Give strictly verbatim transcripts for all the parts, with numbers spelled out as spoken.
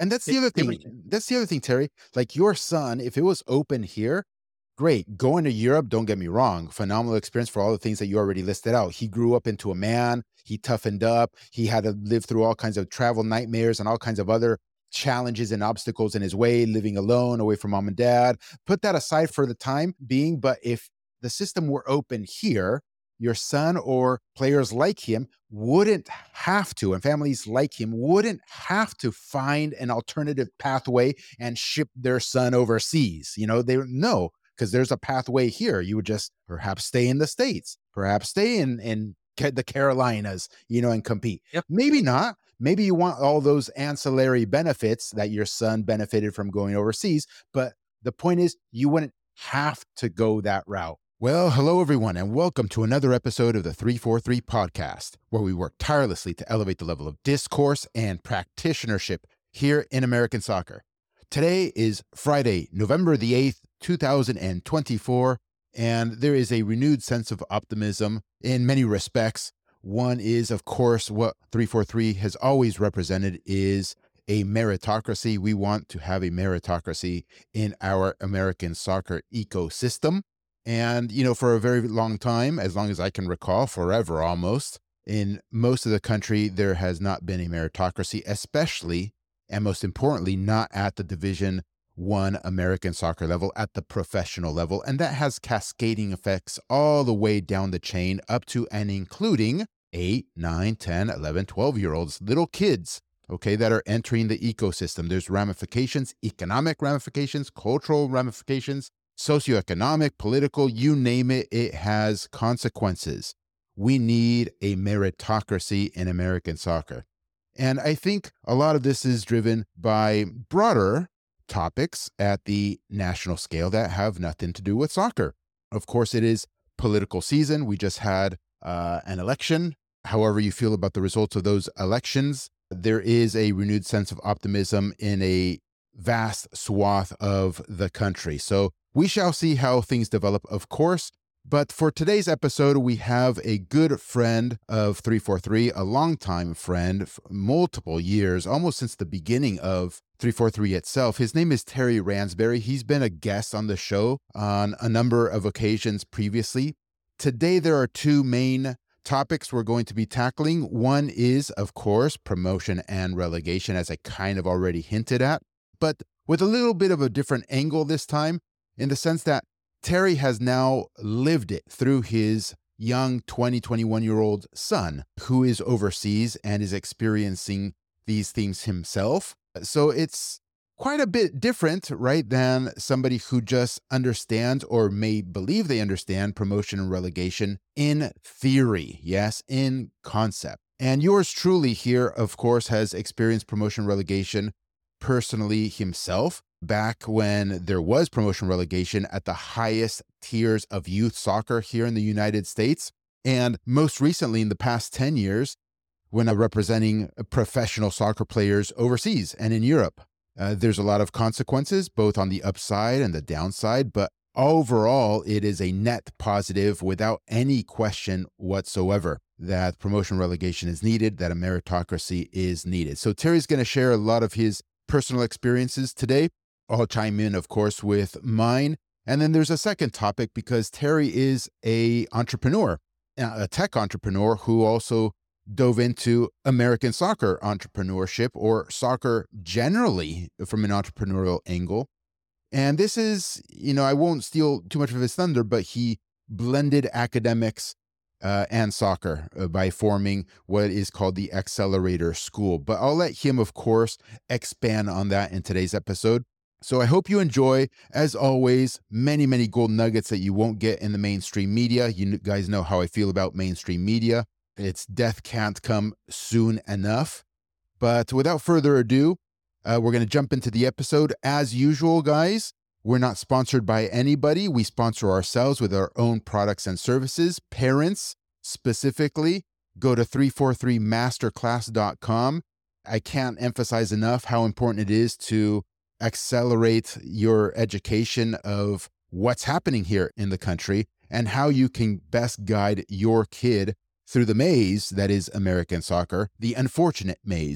And that's It, the other it was, thing. That's the other thing, Terry. Like your son, if it was open here, great. Going to Europe, don't get me wrong, phenomenal experience for all the things that you already listed out. He grew up into a man. He toughened up. He had to live through all kinds of travel nightmares and all kinds of other challenges and obstacles in his way, living alone, away from mom and dad. Put that aside for the time being. But if the system were open here, your son or players like him wouldn't have to, and families like him wouldn't have to find an alternative pathway and ship their son overseas. You know, they no, because there's a pathway here. You would just perhaps stay in the States, perhaps stay in, in the Carolinas, you know, and compete. yep. Maybe not. Maybe you want all those ancillary benefits that your son benefited from going overseas. But the point is, you wouldn't have to go that route. Well, hello, everyone, and welcome to another episode of the three forty-three Podcast, where we work tirelessly to elevate the level of discourse and practitionership here in American soccer. Today is Friday, November the eighth, two thousand twenty-four, and there is a renewed sense of optimism in many respects. One is, of course, what three forty-three has always represented is a meritocracy. We want to have a meritocracy in our American soccer ecosystem. And, you know, for a very long time, as long as I can recall, forever almost, in most of the country, there has not been a meritocracy, especially and most importantly, not at the Division One American soccer level, at the professional level. And that has cascading effects all the way down the chain up to and including eight, nine, ten, eleven, twelve-year-olds, little kids, okay, that are entering the ecosystem. There's ramifications, economic ramifications, cultural ramifications, socioeconomic, political, you name it, it has consequences. We need a meritocracy in American soccer. And I think a lot of this is driven by broader topics at the national scale that have nothing to do with soccer. Of course, it is political season. We just had uh, an election. However you feel about the results of those elections, there is a renewed sense of optimism in a vast swath of the country. So we shall see how things develop, of course. But for today's episode, we have a good friend of three forty-three, a longtime friend, multiple years, almost since the beginning of three forty-three itself. His name is Terry Ransberry. He's been a guest on the show on a number of occasions previously. Today, there are two main topics we're going to be tackling. One is, of course, promotion and relegation, as I kind of already hinted at, but with a little bit of a different angle this time, in the sense that Terry has now lived it through his young twenty, twenty-one-year-old son who is overseas and is experiencing these things himself. So it's quite a bit different, right, than somebody who just understands or may believe they understand promotion and relegation in theory, yes, in concept. And yours truly here, of course, has experienced promotion relegation personally himself, back when there was promotion relegation at the highest tiers of youth soccer here in the United States. And most recently, in the past ten years, when I'm representing professional soccer players overseas and in Europe. Uh, there's a lot of consequences, both on the upside and the downside, but overall, it is a net positive without any question whatsoever that promotion relegation is needed, that a meritocracy is needed. So Terry's going to share a lot of his personal experiences today. I'll chime in, of course, with mine. And then there's a second topic because Terry is a entrepreneur, a tech entrepreneur who also dove into American soccer entrepreneurship or soccer generally from an entrepreneurial angle. And this is, you know, I won't steal too much of his thunder, but he blended academics uh, and soccer uh, by forming what is called the Accelerator School. But I'll let him, of course, expand on that in today's episode. So I hope you enjoy, as always, many, many gold nuggets that you won't get in the mainstream media. You guys know how I feel about mainstream media. Its death can't come soon enough. But without further ado, uh, we're going to jump into the episode. As usual, guys, we're not sponsored by anybody. We sponsor ourselves with our own products and services. Parents, specifically, go to three forty-three masterclass dot com. I can't emphasize enough how important it is to accelerate your education of what's happening here in the country and how you can best guide your kid through the maze that is American soccer, the unfortunate maze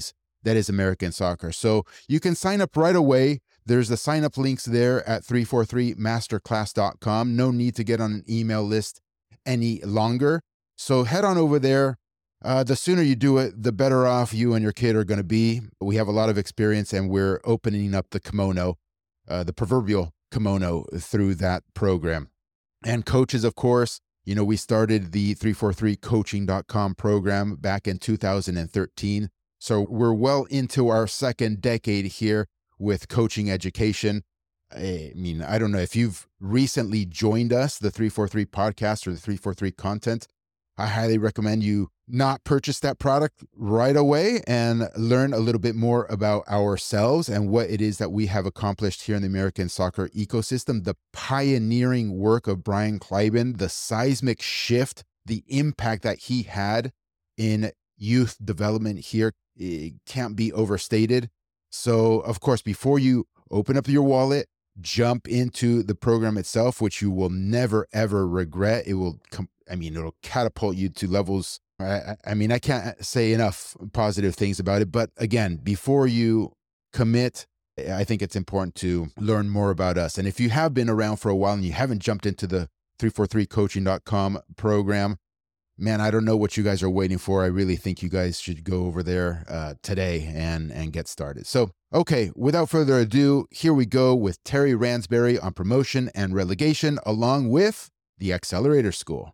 that is American Soccer. So you can sign up right away. There's the sign up links there at three forty-three masterclass dot com. No need to get on an email list any longer. So head on over there. Uh, the sooner you do it, the better off you and your kid are going to be. We have a lot of experience, and we're opening up the kimono, uh, the proverbial kimono, through that program. And coaches, of course, you know, we started the three forty-three coaching dot com program back in two thousand thirteen. So we're well into our second decade here with coaching education. I mean, I don't know if you've recently joined us, the three forty-three podcast or the three forty-three content. I highly recommend you not purchase that product right away and learn a little bit more about ourselves and what it is that we have accomplished here in the American soccer ecosystem. The pioneering work of Brian Kleiban, the seismic shift, the impact that he had in youth development here, it can't be overstated. So, of course, before you open up your wallet, jump into the program itself, which you will never, ever regret. It will, com- I mean, it'll catapult you to levels. I, I mean, I can't say enough positive things about it. But again, before you commit, I think it's important to learn more about us. And if you have been around for a while and you haven't jumped into the three forty-three coaching dot com program, man, I don't know what you guys are waiting for. I really think you guys should go over there uh, today and, and get started. So, okay, without further ado, here we go with Terry Ransberry on promotion and relegation, along with the Accelerator School.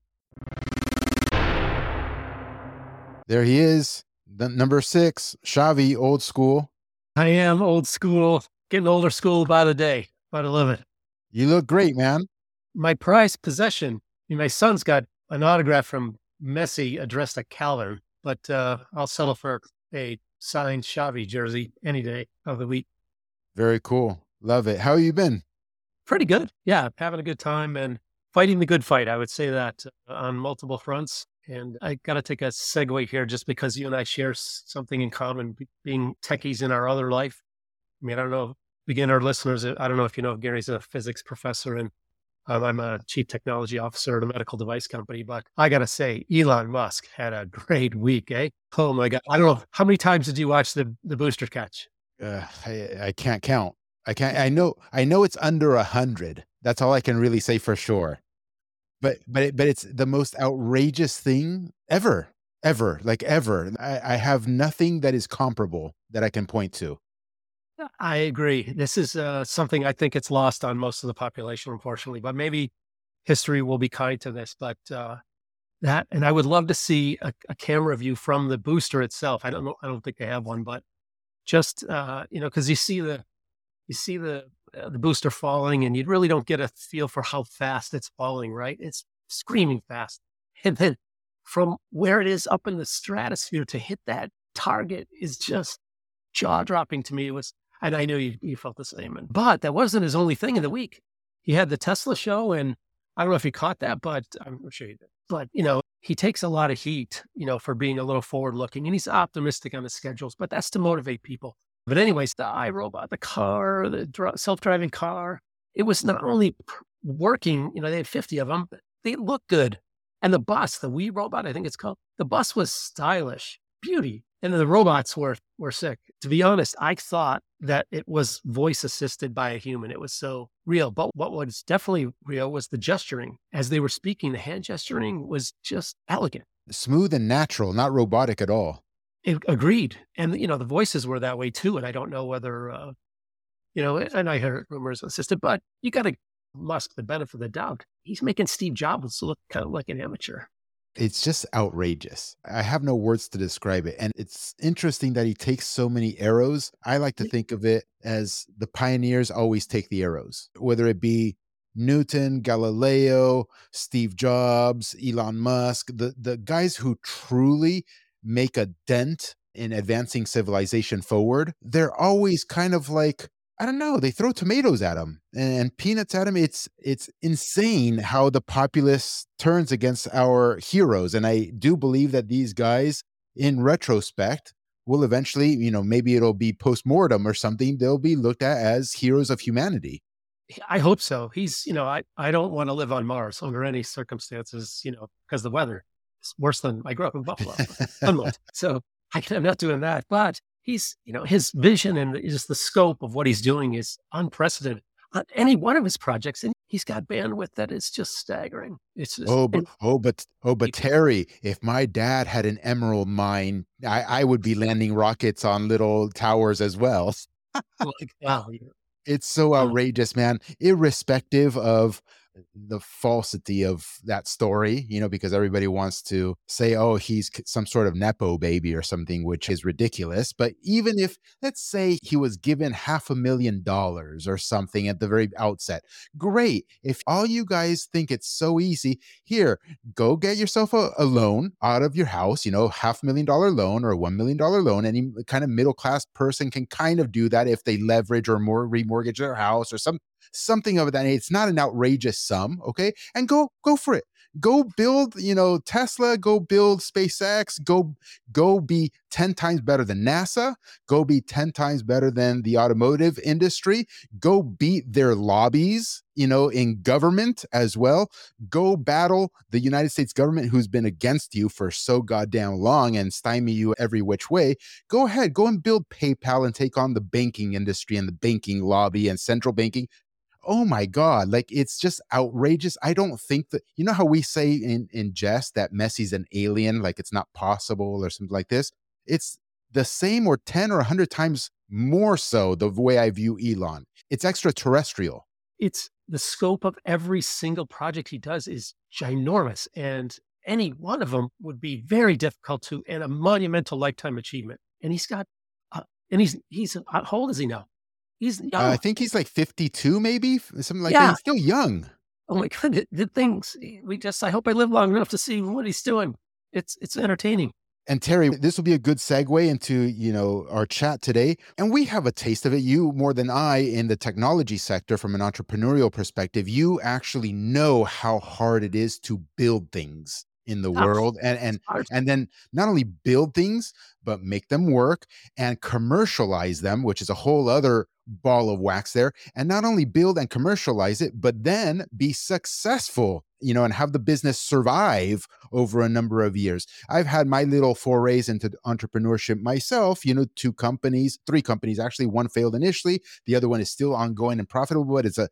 There he is, the number six, Xavi, old school. I am old school, getting older school by the day, but I love it. You look great, man. My prized possession, I mean, my son's got an autograph from Messi addressed to Calvin, but uh, I'll settle for a signed Xavi jersey any day of the week. Very cool. Love it. How you been? Pretty good. Yeah, having a good time and fighting the good fight. I would say that uh, on multiple fronts. And I got to take a segue here just because you and I share something in common, being techies in our other life. I mean, I don't know, beginner listeners, I don't know if you know, Gary's a physics professor and um, I'm a chief technology officer at a medical device company. But I got to say, Elon Musk had a great week, eh? Oh my God. I don't know. How many times did you watch the, the booster catch? Uh, I, I can't count. I can't, I know, I know it's under a hundred. That's all I can really say for sure. But but it, but it's the most outrageous thing ever, ever, like ever. I, I have nothing that is comparable that I can point to. I agree. This is uh, something I think it's lost on most of the population, unfortunately. But maybe history will be kind to this. But uh, that, and I would love to see a, a camera view from the booster itself. I don't know. I don't think they have one, but just uh, you know, because you see the you see the. Uh, the booster falling and you really don't get a feel for how fast it's falling, right? It's screaming fast. And then from where it is up in the stratosphere to hit that target is just jaw dropping to me. It was, and I know you, you felt the same. And, but that wasn't his only thing in the week. He had the Tesla show and I don't know if you caught that, but I'm sure you did. But, you know, he takes a lot of heat, you know, for being a little forward looking and he's optimistic on his schedules, but that's to motivate people. But anyways, the iRobot, the car, the dr- self-driving car, it was not only working, you know, they had fifty of them, but they looked good. And the bus, the Wii robot, I think it's called, the bus was stylish, beauty. And the robots were, were sick. To be honest, I thought that it was voice assisted by a human. It was so real. But what was definitely real was the gesturing. As they were speaking, the hand gesturing was just elegant. Smooth and natural, not robotic at all. It, agreed. And, you know, the voices were that way too. And I don't know whether, uh, you know, and I heard rumors assisted, but you got to Musk the benefit of the doubt. He's making Steve Jobs look kind of like an amateur. It's just outrageous. I have no words to describe it. And it's interesting that he takes so many arrows. I like to think of it as the pioneers always take the arrows, whether it be Newton, Galileo, Steve Jobs, Elon Musk, the, the guys who truly make a dent in advancing civilization forward. They're always kind of like, I don't know, they throw tomatoes at them and peanuts at them. It's it's insane how the populace turns against our heroes. And I do believe that these guys, in retrospect, will eventually, you know, maybe it'll be post-mortem or something, they'll be looked at as heroes of humanity. I hope so. He's, you know, I, I don't want to live on Mars under any circumstances, you know, because the weather is worse than I grew up in Buffalo. So I, I'm not doing that. But he's, you know, his vision and just the scope of what he's doing is unprecedented on any one of his projects. And he's got bandwidth that is just staggering. It's just, Oh, but and oh, but oh, but Terry, if my dad had an emerald mine, I, I would be landing rockets on little towers as well. like, wow. It's so Um, outrageous, man. Irrespective of the falsity of that story, you know, because everybody wants to say, oh, he's c- some sort of Nepo baby or something, which is ridiculous. But even if, let's say, he was given half a million dollars or something at the very outset, great. If all you guys think it's so easy, here, go get yourself a, a loan out of your house, you know, half a million dollar loan or a one million dollar loan. Any kind of middle class person can kind of do that if they leverage or more remortgage their house or some something of that. It's not an outrageous sum, okay? And go go for it. Go build, you know, Tesla, go build SpaceX, go go be ten times better than NASA, go be ten times better than the automotive industry, go beat their lobbies, you know, in government as well. Go battle the United States government who's been against you for so goddamn long and stymie you every which way. Go ahead, go and build PayPal and take on the banking industry and the banking lobby and central banking. Oh my god, like it's just outrageous. I don't think that, you know how we say in in jest that Messi's an alien, like it's not possible or something like this. It's the same or ten or one hundred times more so the way I view Elon. It's extraterrestrial. it's the scope of every single project he does is ginormous. And any one of them would be very difficult to and a monumental lifetime achievement. And he's got, uh, and he's, he's, uh, how old is he now? He's Uh, I young. think he's like fifty-two maybe, something like that. Yeah. He's still young. Oh my God. The, the things we just, I hope I live long enough to see what he's doing. It's, it's entertaining. And Terry, this will be a good segue into, you know, our chat today. And we have a taste of it. You more than I in the technology sector from an entrepreneurial perspective, you actually know how hard it is to build things in the Tough. world and It's and hard. and then not only build things but make them work and commercialize them, which is a whole other ball of wax there. And not only build and commercialize it, but then be successful, you know, and have the business survive over a number of years. I've had my little forays into entrepreneurship myself, you know, two companies, three companies, actually. One failed initially. The other one is still ongoing and profitable, but it's a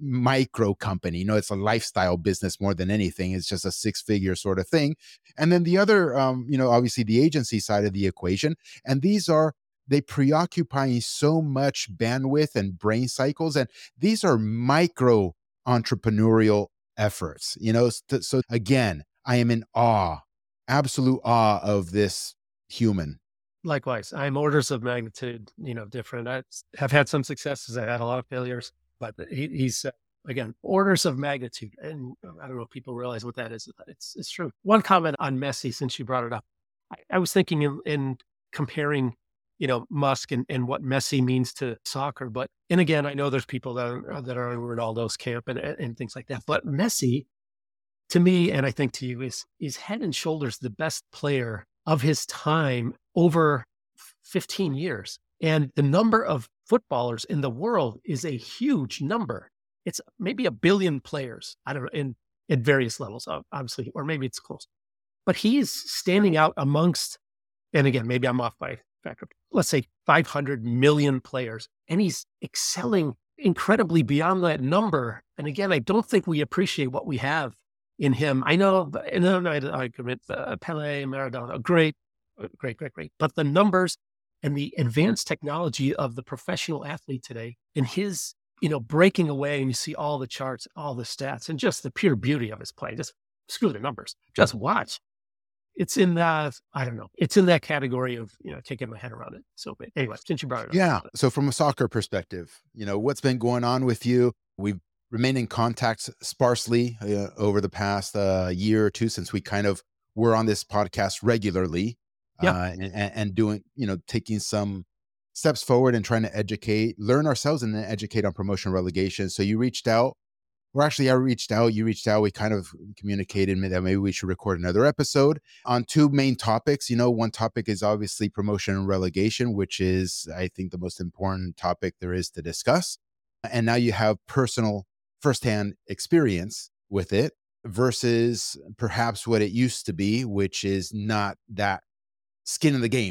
micro company. You know, it's a lifestyle business more than anything. It's just a six figure sort of thing. And then the other, um, you know, obviously the agency side of the equation. And these are, they preoccupy so much bandwidth and brain cycles. And these are micro entrepreneurial efforts, you know. So, so again, I am in awe, absolute awe of this human. Likewise, I'm orders of magnitude, you know, different. I have had some successes. I've had a lot of failures, but he, he's uh, again orders of magnitude. And I don't know if people realize what that is. But it's it's true. One comment on Messi, since you brought it up, I, I was thinking in, in comparing, you know, Musk and, and what Messi means to soccer. But and again, I know there's people that are, that are in Ronaldo's camp and and things like that. But Messi, to me, and I think to you, is is head and shoulders the best player of his time over fifteen years. And the number of footballers in the world is a huge number. It's maybe a billion players. I don't know, in at various levels, obviously, or maybe it's close. But he is standing out amongst, and again, maybe I'm off by a factor, let's say five hundred million players, and he's excelling incredibly beyond that number. And again, I don't think we appreciate what we have in him. I know, and I'm not argument, uh, Pele, Maradona, great, uh, great, great, great. But the numbers and the advanced technology of the professional athlete today and his, you know, breaking away and you see all the charts, all the stats and just the pure beauty of his play. Just screw the numbers. Just watch. It's in that, I don't know, it's in that category of, you know, can't get my head around it. So but anyway, since you brought it up. Yeah. So from a soccer perspective, you know, what's been going on with you? We've remained in contact sparsely uh, over the past uh, year or two since we kind of were on this podcast regularly Yeah. uh, and, and doing, you know, taking some steps forward and trying to educate, learn ourselves and then educate on promotion relegation. So you reached out. Or actually, I reached out, you reached out, we kind of communicated that maybe we should record another episode on two main topics. You know, one topic is obviously promotion and relegation, which is, I think, the most important topic there is to discuss. And now you have personal firsthand experience with it versus perhaps what it used to be, which is not that skin in the game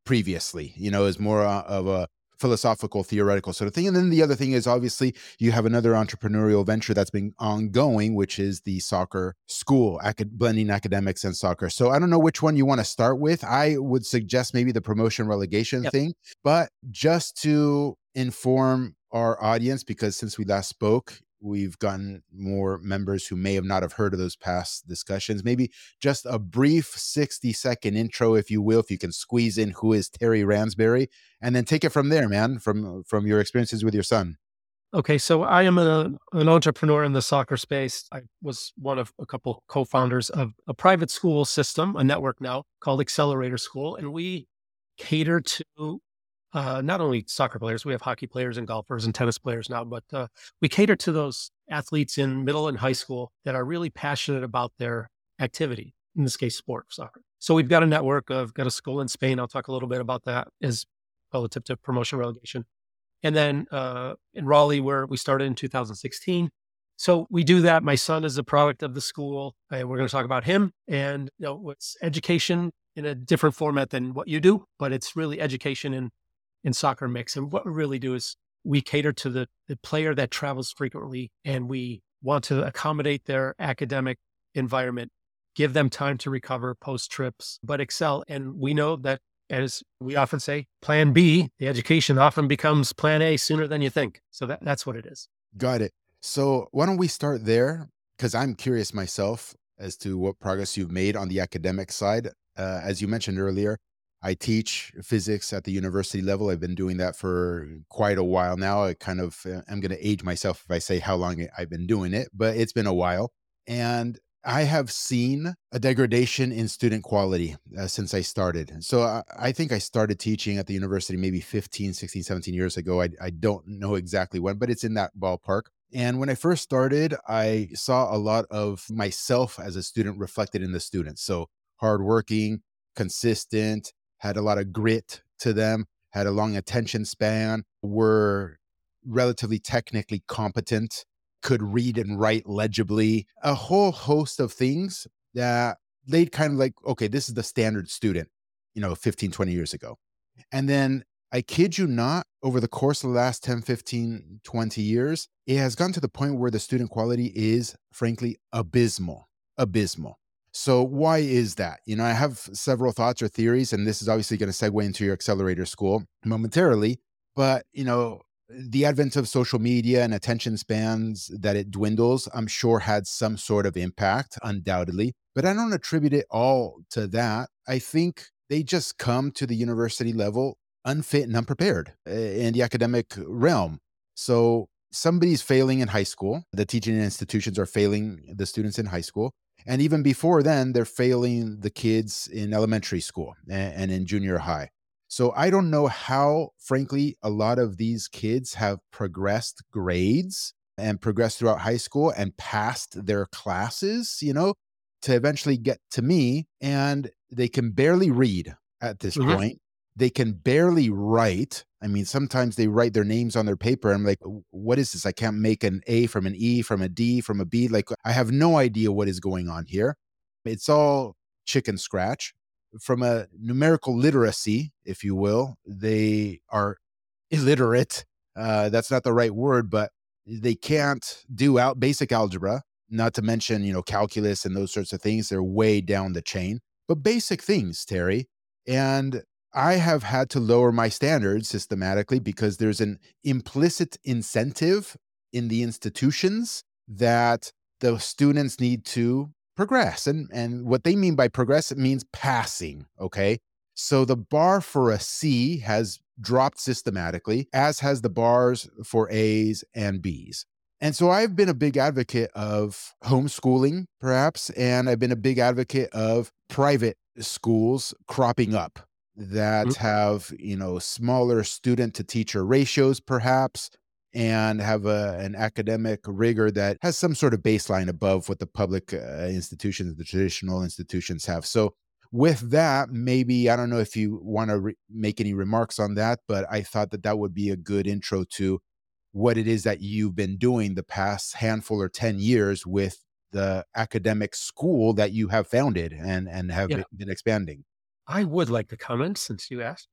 previously. You know, is more uh, of a philosophical, theoretical sort of thing. And then the other thing is obviously you have another entrepreneurial venture that's been ongoing, which is the soccer school, acad- blending academics and soccer. So I don't know which one you want to start with. I would suggest maybe the promotion relegation Yep. thing, but just to inform our audience, because since we last spoke, we've gotten more members who may have not have heard of those past discussions. Maybe just a brief sixty second intro, if you will, if you can squeeze in who is Terry Ransberry, and then take it from there, man, from from your experiences with your son. Okay, so I am a, an entrepreneur in the soccer space. I was one of a couple co-founders of a private school system, a network now called Accelerator School, and we cater to uh, not only soccer players, we have hockey players and golfers and tennis players now, but uh, we cater to those athletes in middle and high school that are really passionate about their activity, in this case, sport, soccer. So we've got a network. I've got a school in Spain. I'll talk a little bit about that as relative to promotion relegation. And then uh, in Raleigh, where we started in two thousand sixteen. So we do that. My son is a product of the school, and we're going to talk about him. And you know, it's education in a different format than what you do, but it's really education in in soccer mix. And what we really do is we cater to the, the player that travels frequently, and we want to accommodate their academic environment, give them time to recover post trips, but excel. And we know that, as we often say, plan B, the education often becomes plan A sooner than you think. So that, that's what it is. Got it. So why don't we start there? Because I'm curious myself as to what progress you've made on the academic side. Uh, as you mentioned earlier, I teach physics at the university level. I've been doing that for quite a while now. I kind of uh, am going to age myself if I say how long I've been doing it, but it's been a while. And I have seen a degradation in student quality uh, since I started. So I, I think I started teaching at the university maybe fifteen, sixteen, seventeen years ago. I, I don't know exactly when, but it's in that ballpark. And when I first started, I saw a lot of myself as a student reflected in the students. So hardworking, consistent, had a lot of grit to them, had a long attention span, were relatively technically competent, could read and write legibly, a whole host of things that they'd kind of like, okay, this is the standard student, you know, fifteen, twenty years ago. And then I kid you not, over the course of the last ten, fifteen, twenty years, it has gotten to the point where the student quality is frankly abysmal, abysmal. So why is that? You know, I have several thoughts or theories, and this is obviously going to segue into your accelerator school momentarily. But, you know, the advent of social media and attention spans that it dwindles, I'm sure had some sort of impact, undoubtedly. But I don't attribute it all to that. I think they just come to the university level unfit and unprepared uh, in the academic realm. So somebody's failing in high school. The teaching institutions are failing the students in high school. And even before then, they're failing the kids in elementary school and, and in junior high. So I don't know how, frankly, a lot of these kids have progressed grades and progressed throughout high school and passed their classes, you know, to eventually get to me. And they can barely read at this Mhm. point. They can barely write. I mean, sometimes they write their names on their paper. I'm like, what is this? I can't make an A from an E, from a D, from a B. Like, I have no idea what is going on here. It's all chicken scratch. From a numerical literacy, if you will, they are illiterate. Uh, that's not the right word, but they can't do out basic algebra, not to mention, you know, calculus and those sorts of things. They're way down the chain, but basic things, Terry. And I have had to lower my standards systematically because there's an implicit incentive in the institutions that the students need to progress. And, and what they mean by progress, it means passing. Okay. So the bar for a C has dropped systematically, as has the bars for A's and B's. And so I've been a big advocate of homeschooling, perhaps, and I've been a big advocate of private schools cropping up that Mhm. have, you know, smaller student to teacher ratios, perhaps, and have a, an academic rigor that has some sort of baseline above what the public uh, institutions, the traditional institutions have. So with that, maybe, I don't know if you want to re- make any remarks on that, but I thought that that would be a good intro to what it is that you've been doing the past handful or ten years with the academic school that you have founded and, and have Yeah, been expanding. I would like to comment since you asked.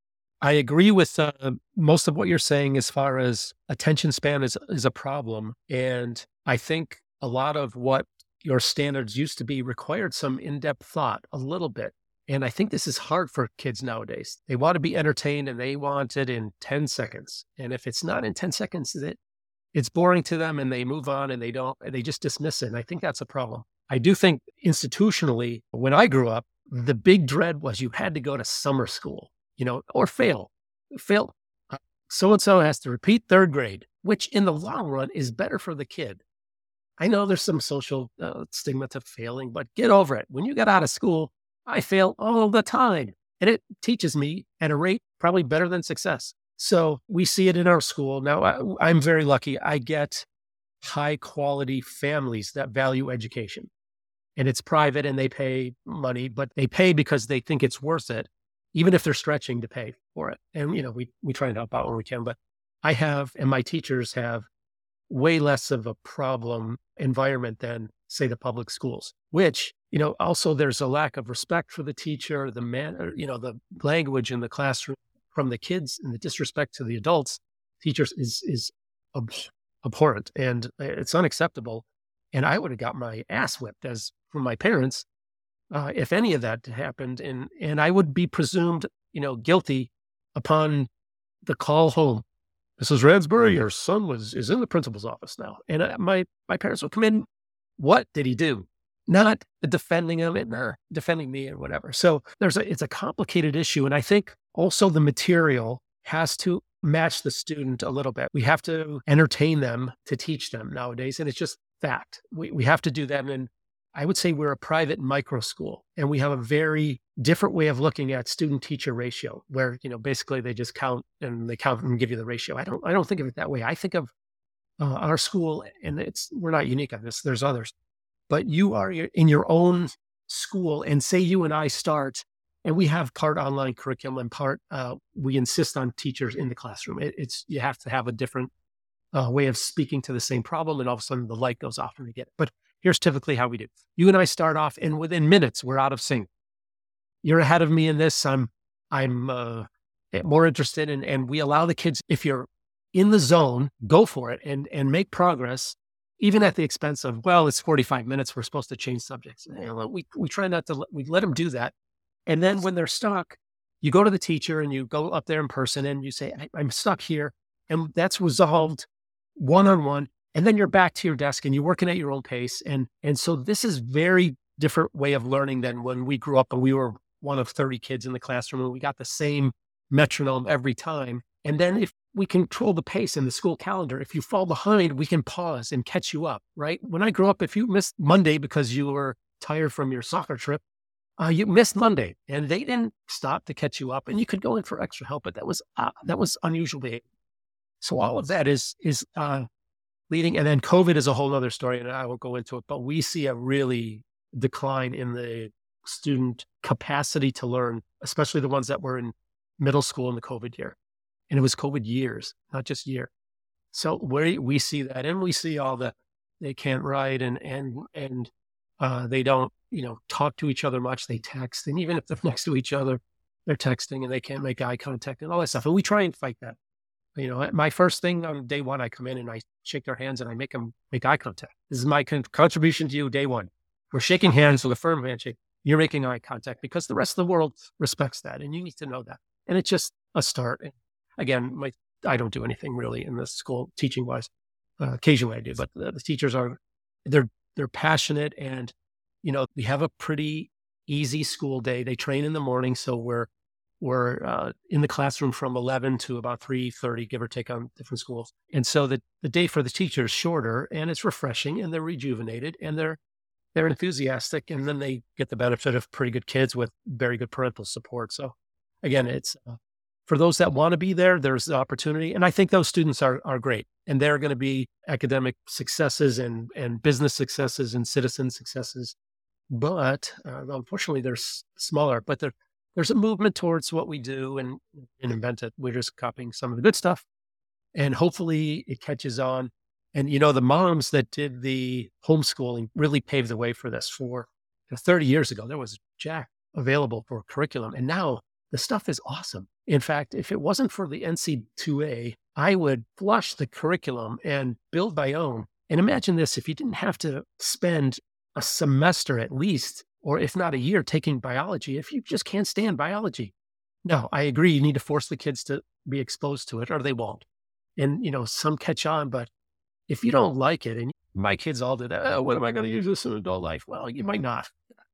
I agree with uh, most of what you're saying as far as attention span is, is a problem. And I think a lot of what your standards used to be required some in-depth thought, a little bit. And I think this is hard for kids nowadays. They want to be entertained and they want it in ten seconds. And if it's not in ten seconds, it, it's boring to them and they move on and they don't, they just dismiss it. And I think that's a problem. I do think institutionally, when I grew up, the big dread was you had to go to summer school, you know, or fail, fail. So-and-so has to repeat third grade, which in the long run is better for the kid. I know there's some social uh, stigma to failing, but get over it. When you get out of school, I fail all the time. And it teaches me at a rate probably better than success. So we see it in our school. Now, I, I'm very lucky. I get high quality families that value education. And it's private and they pay money, but they pay because they think it's worth it, even if they're stretching to pay for it. And, you know, we, we try and help out when we can, but I have, and my teachers have way less of a problem environment than, say, the public schools, which, you know, also there's a lack of respect for the teacher, the man, you know, the language in the classroom from the kids and the disrespect to the adults, teachers is, is ab- abhorrent and it's unacceptable. And I would have got my ass whipped as from my parents, uh, if any of that happened. And, and I would be presumed, you know, guilty upon the call home. Missus Ransbury, your son was is in the principal's office now. And uh, my, my parents would come in. What did he do? Not defending him and or defending me or whatever. So there's a, it's a complicated issue. And I think also the material has to match the student a little bit. We have to entertain them to teach them nowadays. And it's just fact. We we have to do that. And I would say we're a private micro school and we have a very different way of looking at student teacher ratio where, you know, basically they just count and they count and give you the ratio. I don't, I don't think of it that way. I think of uh, our school, and it's, we're not unique on this. There's others, but you are in your own school and say you and I start and we have part online curriculum and part, uh, we insist on teachers in the classroom. It, it's, you have to have a different uh, way of speaking to the same problem. And all of a sudden the light goes off and we get it. But here's typically how we do. You and I start off and within minutes, we're out of sync. You're ahead of me in this. I'm, I'm uh, more interested in, and we allow the kids, if you're in the zone, go for it and, and make progress, even at the expense of, well, it's forty-five minutes. We're supposed to change subjects. You know, we, we try not to, let, we let them do that. And then when they're stuck, you go to the teacher and you go up there in person and you say, I, I'm stuck here. And that's resolved one-on-one. And then you're back to your desk and you're working at your own pace. And, and so this is very different way of learning than when we grew up and we were one of thirty kids in the classroom and we got the same metronome every time. And then if we control the pace in the school calendar, if you fall behind, we can pause and catch you up, right? When I grew up, if you missed Monday because you were tired from your soccer trip, uh, you missed Monday and they didn't stop to catch you up and you could go in for extra help, but that was, uh, that was unusual behavior. So all of that is, is, uh, leading. And then COVID is a whole other story and I won't go into it, but we see a really decline in the student capacity to learn, especially the ones that were in middle school in the COVID year. And it was COVID years, not just year. So we we see that, and we see all the, they can't write and, and, and uh, they don't, you know, talk to each other much. They text. And even if they're next to each other, they're texting and they can't make eye contact and all that stuff. And we try and fight that. You know, my first thing on day one, I come in and I shake their hands and I make them make eye contact. This is my con- contribution to you day one. We're shaking hands with a firm handshake. You're making eye contact because the rest of the world respects that. And you need to know that. And it's just a start. And again, my, I don't do anything really in the school teaching wise. Uh, occasionally I do, but the, the teachers are, they're, they're passionate and, you know, we have a pretty easy school day. They train in the morning. So we're, we're uh, in the classroom from eleven to about three thirty, give or take on different schools. And so the, the day for the teacher is shorter and it's refreshing and they're rejuvenated and they're, they're enthusiastic. And then they get the benefit of pretty good kids with very good parental support. So again, it's uh, for those that want to be there, there's the opportunity. And I think those students are, are great. And they're going to be academic successes and, and business successes and citizen successes. But uh, unfortunately, they're s- smaller, but they're, there's a movement towards what we do and, and invent it. We're just copying some of the good stuff and hopefully it catches on. And, you know, the moms that did the homeschooling really paved the way for this. For thirty years ago, there was Jack available for curriculum. And now The stuff is awesome. In fact, if it wasn't for the N C two A, I would flush the curriculum and build my own. And imagine this, if you didn't have to spend a semester at least, or if not a year, taking biology, if you just can't stand biology. No, I agree. You need to force the kids to be exposed to it or they won't. And, you know, some catch on, but if you don't like it, and my kids all did, oh, what am I going to use this in adult life? Well, you might not.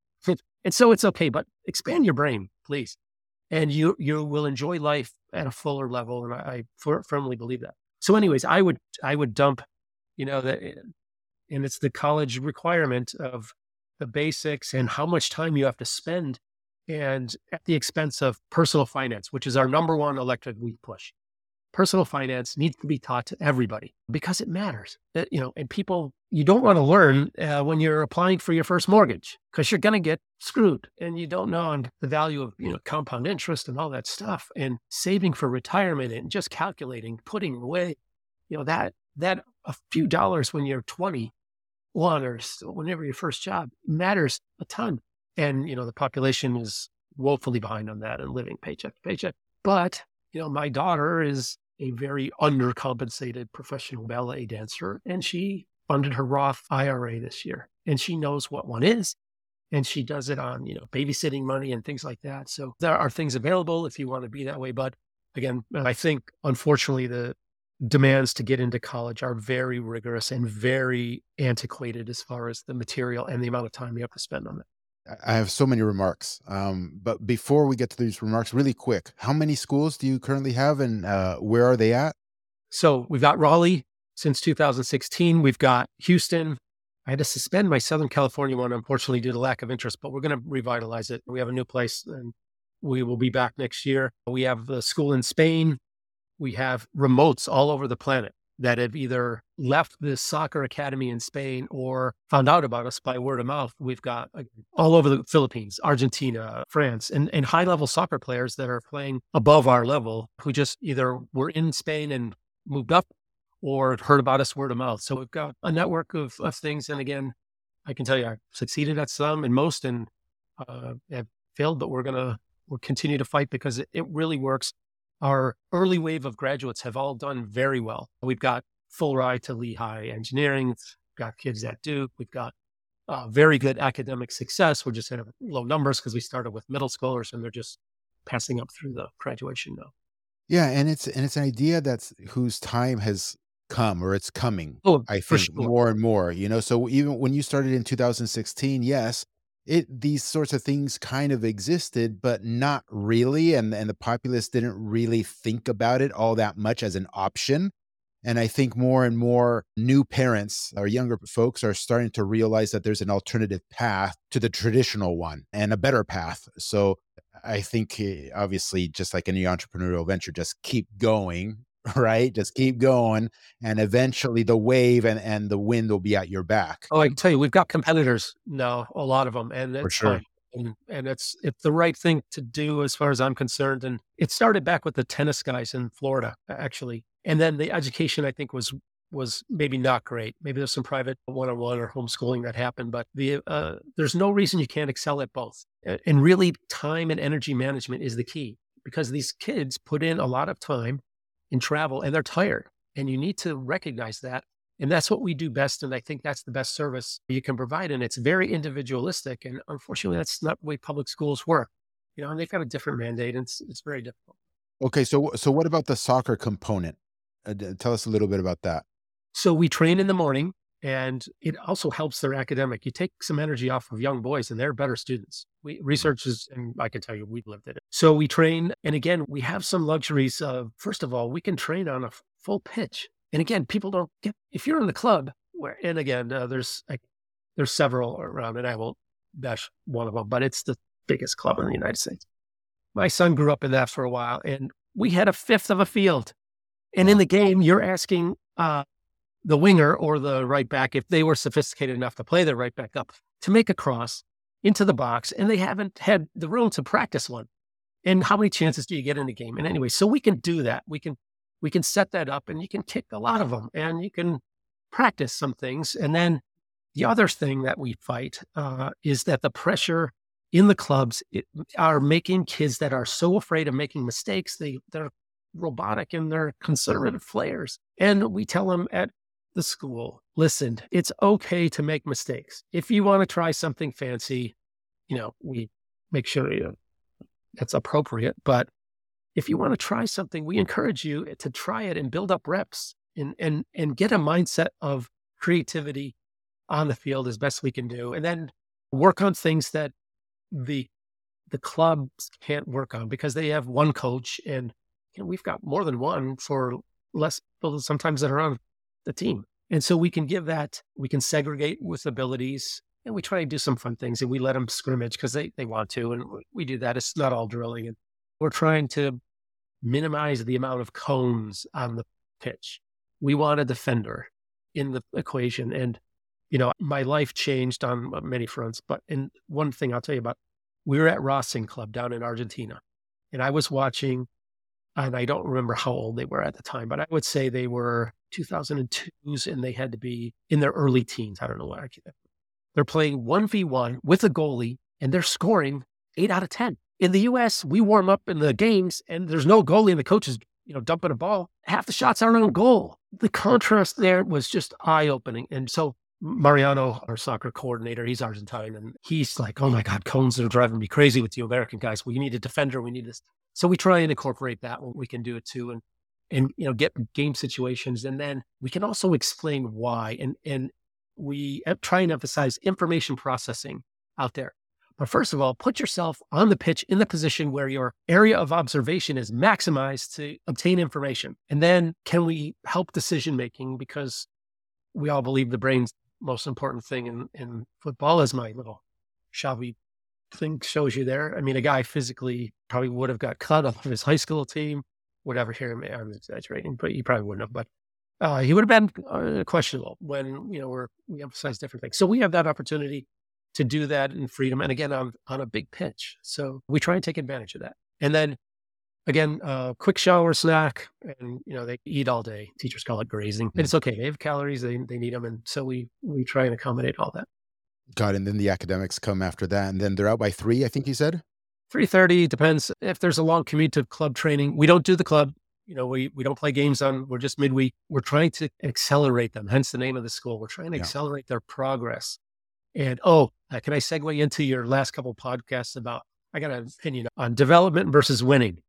And so it's okay, but expand your brain, please. And you you will enjoy life at a fuller level. And I, I fir- firmly believe that. So anyways, I would, I would dump, you know, that, and it's the college requirement of the basics and how much time you have to spend, and at the expense of personal finance, which is our number one electric we push. Personal finance needs to be taught to everybody because it matters. That, you know, and people, you don't want to learn uh, when you're applying for your first mortgage because you're going to get screwed and you don't know the value of, you know, compound interest and all that stuff, and saving for retirement and just calculating, putting away, you know, that, that a few dollars when you're twenty-one or whenever your first job matters a ton. And, you know, the population is woefully behind on that and living paycheck to paycheck. But, you know, my daughter is a very undercompensated professional ballet dancer, and she funded her Roth I R A this year, and she knows what one is, and she does it on, you know, babysitting money and things like that. So there are things available if you want to be that way. But again, I think, unfortunately, the demands to get into college are very rigorous and very antiquated as far as the material and the amount of time you have to spend on it. I have so many remarks. Um, but before we get to these remarks, really quick, how many schools do you currently have, and uh, where are they at? So we've got Raleigh since two thousand sixteen. We've got Houston. I had to suspend my Southern California one, unfortunately, due to lack of interest, but we're going to revitalize it. We have a new place and we will be back next year. We have the school in Spain. We have remotes all over the planet that have either left the soccer academy in Spain or found out about us by word of mouth. We've got uh, all over the Philippines, Argentina, France, and, and high-level soccer players that are playing above our level who just either were in Spain and moved up or heard about us word of mouth. So we've got a network of, of things. And again, I can tell you, I've succeeded at some and most, and uh, have failed, but we're going to we'll continue to fight because it, it really works. Our early wave of graduates have all done very well. We've got full ride to Lehigh Engineering. We've got kids at Duke. We've got uh, very good academic success. We're just at low numbers because we started with middle schoolers and they're just passing up through the graduation now. Yeah, and it's and it's an idea that's whose time has come, or it's coming. Oh, I for think sure. more and more. You know, so even when you started in two thousand sixteen, yes, it these sorts of things kind of existed, but not really, and and the populace didn't really think about it all that much as an option. And I think more and more new parents or younger folks are starting to realize that there's an alternative path to the traditional one and a better path. So I think, eh, obviously, just like any entrepreneurial venture, just keep going, right? Just keep going. And eventually the wave and, and the wind will be at your back. Oh, I can tell you, we've got competitors now, a lot of them, and For it's sure. fine. And, and it's it's the right thing to do as far as I'm concerned. And it started back with the tennis guys in Florida, actually. And then the education, I think, was was maybe not great. Maybe there's some private one-on-one or homeschooling that happened, but the uh, there's no reason you can't excel at both. A- And really, time and energy management is the key, because these kids put in a lot of time in travel and they're tired. And you need to recognize that. And that's what we do best. And I think that's the best service you can provide. And it's very individualistic. And unfortunately, that's not the way public schools work. You know, and they've got a different mandate, and it's, it's very difficult. Okay, so so what about the soccer component? Uh, d- tell us a little bit about that. So we train in the morning, and it also helps their academic. You take some energy off of young boys and they're better students. We research is, and I can tell you, we've lived it. So we train. And again, we have some luxuries of, first of all, we can train on a f- full pitch. And again, people don't get, if you're in the club where, and again, uh, there's, like, there's several around, and I won't bash one of them, but it's the biggest club in the United States. My son grew up in that for a while, and we had a fifth of a field. And in the game, you're asking, uh, the winger or the right back, if they were sophisticated enough to play their right back up, to make a cross into the box, and they haven't had the room to practice one. And how many chances do you get in a game? And anyway, so we can do that. We can, we can set that up, and you can kick a lot of them, and you can practice some things. And then the other thing that we fight uh, is that the pressure in the clubs it, are making kids that are so afraid of making mistakes. They, they're robotic and they're conservative flares. And we tell them at the school, listen, it's okay to make mistakes. If you want to try something fancy, you know, we make sure you know, that's appropriate. But if you want to try something, we encourage you to try it and build up reps and, and, and get a mindset of creativity on the field as best we can do. And then work on things that the, the clubs can't work on because they have one coach and you know, we've got more than one for less people sometimes that are on the team. And so we can give that, we can segregate with abilities and we try to do some fun things and we let them scrimmage because they, they want to. And we do that. It's not all drilling. And we're trying to minimize the amount of cones on the pitch. We want a defender in the equation. And, you know, my life changed on many fronts. But in one thing I'll tell you about, we were at Racing Club down in Argentina and I was watching, and I don't remember how old they were at the time, but I would say they were two thousand twos and they had to be in their early teens. I don't know what I can. They're playing one v one with a goalie and they're scoring eight out of ten. In the U S, we warm up in the games and there's no goalie and the coach is, you know, dumping a ball. Half the shots aren't on goal. The contrast there was just eye-opening. And so Mariano, our soccer coordinator, he's Argentine, and he's like, oh my God, cones are driving me crazy with you American guys. We need a defender. We need this. So we try and incorporate that when we can do it too. And, and, you know, get game situations. And then we can also explain why. And, and we try and emphasize information processing out there. But first of all, put yourself on the pitch in the position where your area of observation is maximized to obtain information. And then can we help decision-making? Because we all believe the brain's most important thing in, in football, as my little shabby thing shows you there. I mean, a guy physically probably would have got cut off of his high school team, whatever here, I'm exaggerating, but he probably wouldn't have, but uh, he would have been uh, questionable when, you know, we're, we emphasize different things. So we have that opportunity to do that in freedom. And again, on, on a big pitch. So we try and take advantage of that. And then again, uh, quick shower, snack, and, you know, they eat all day. Teachers call it grazing. And it's okay. They have calories. They, they need them. And so we, we try and accommodate all that. Got it. And then the academics come after that. And then they're out by three, I think you said? three thirty, depends. If there's a long commute to club training, we don't do the club. You know, we, we don't play games on, we're just midweek. We're trying to accelerate them, hence the name of the school. We're trying to yeah. accelerate their progress. And, oh, uh, can I segue into your last couple podcasts about, I got an opinion on development versus winning.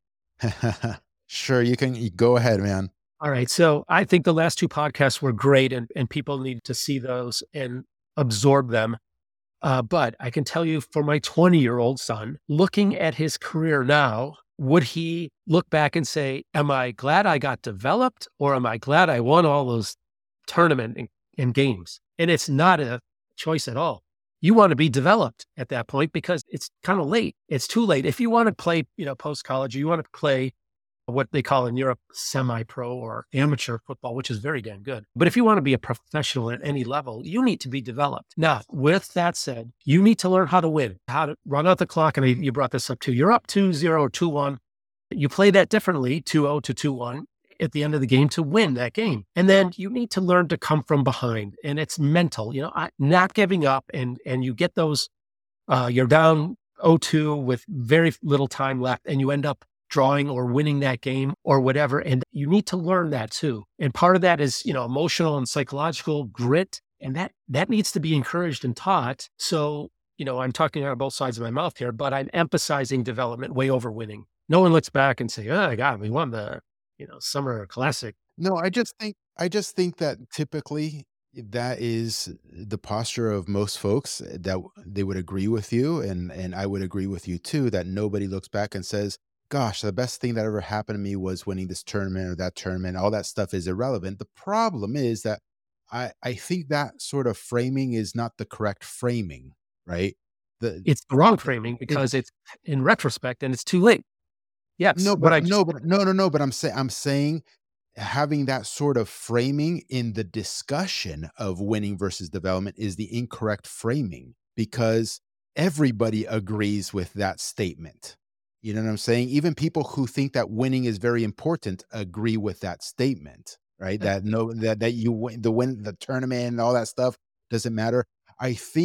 Sure, you can you go ahead, man. All right. So I think the last two podcasts were great and, and people need to see those and absorb them. Uh, but I can tell you for my twenty-year-old son, looking at his career now, would he look back and say, am I glad I got developed or am I glad I won all those tournament and, and games? And it's not a choice at all. You want to be developed at that point because it's kind of late. It's too late. If you want to play, you know, post-college, you want to play what they call in Europe semi-pro or amateur football, which is very damn good. But if you want to be a professional at any level, you need to be developed. Now, with that said, you need to learn how to win, how to run out the clock. And you brought this up too. You're up two zero or two one. You play that differently, two oh to two one at the end of the game to win that game. And then you need to learn to come from behind. And it's mental, you know, I, not giving up. And, and you get those, uh, you're down oh two with very little time left and you end up drawing or winning that game or whatever. And you need to learn that too. And part of that is, you know, emotional and psychological grit. And that, that needs to be encouraged and taught. So, you know, I'm talking out of both sides of my mouth here, but I'm emphasizing development way over winning. No one looks back and say, oh, God, we won the, you know, summer classic. No, I just think, I just think that typically that is the posture of most folks that they would agree with you. And, and I would agree with you too, that nobody looks back and says, gosh, the best thing that ever happened to me was winning this tournament or that tournament. All that stuff is irrelevant. The problem is that I, I think that sort of framing is not the correct framing, right? The, it's the wrong framing because it's, it's in retrospect and it's too late. Yes. No, but I just, no, but no, no, no. But I'm saying, I'm saying having that sort of framing in the discussion of winning versus development is the incorrect framing because everybody agrees with that statement. You know what I'm saying? Even people who think that winning is very important agree with that statement, right? That no, that, that you win the win, the tournament and all that stuff doesn't matter. I think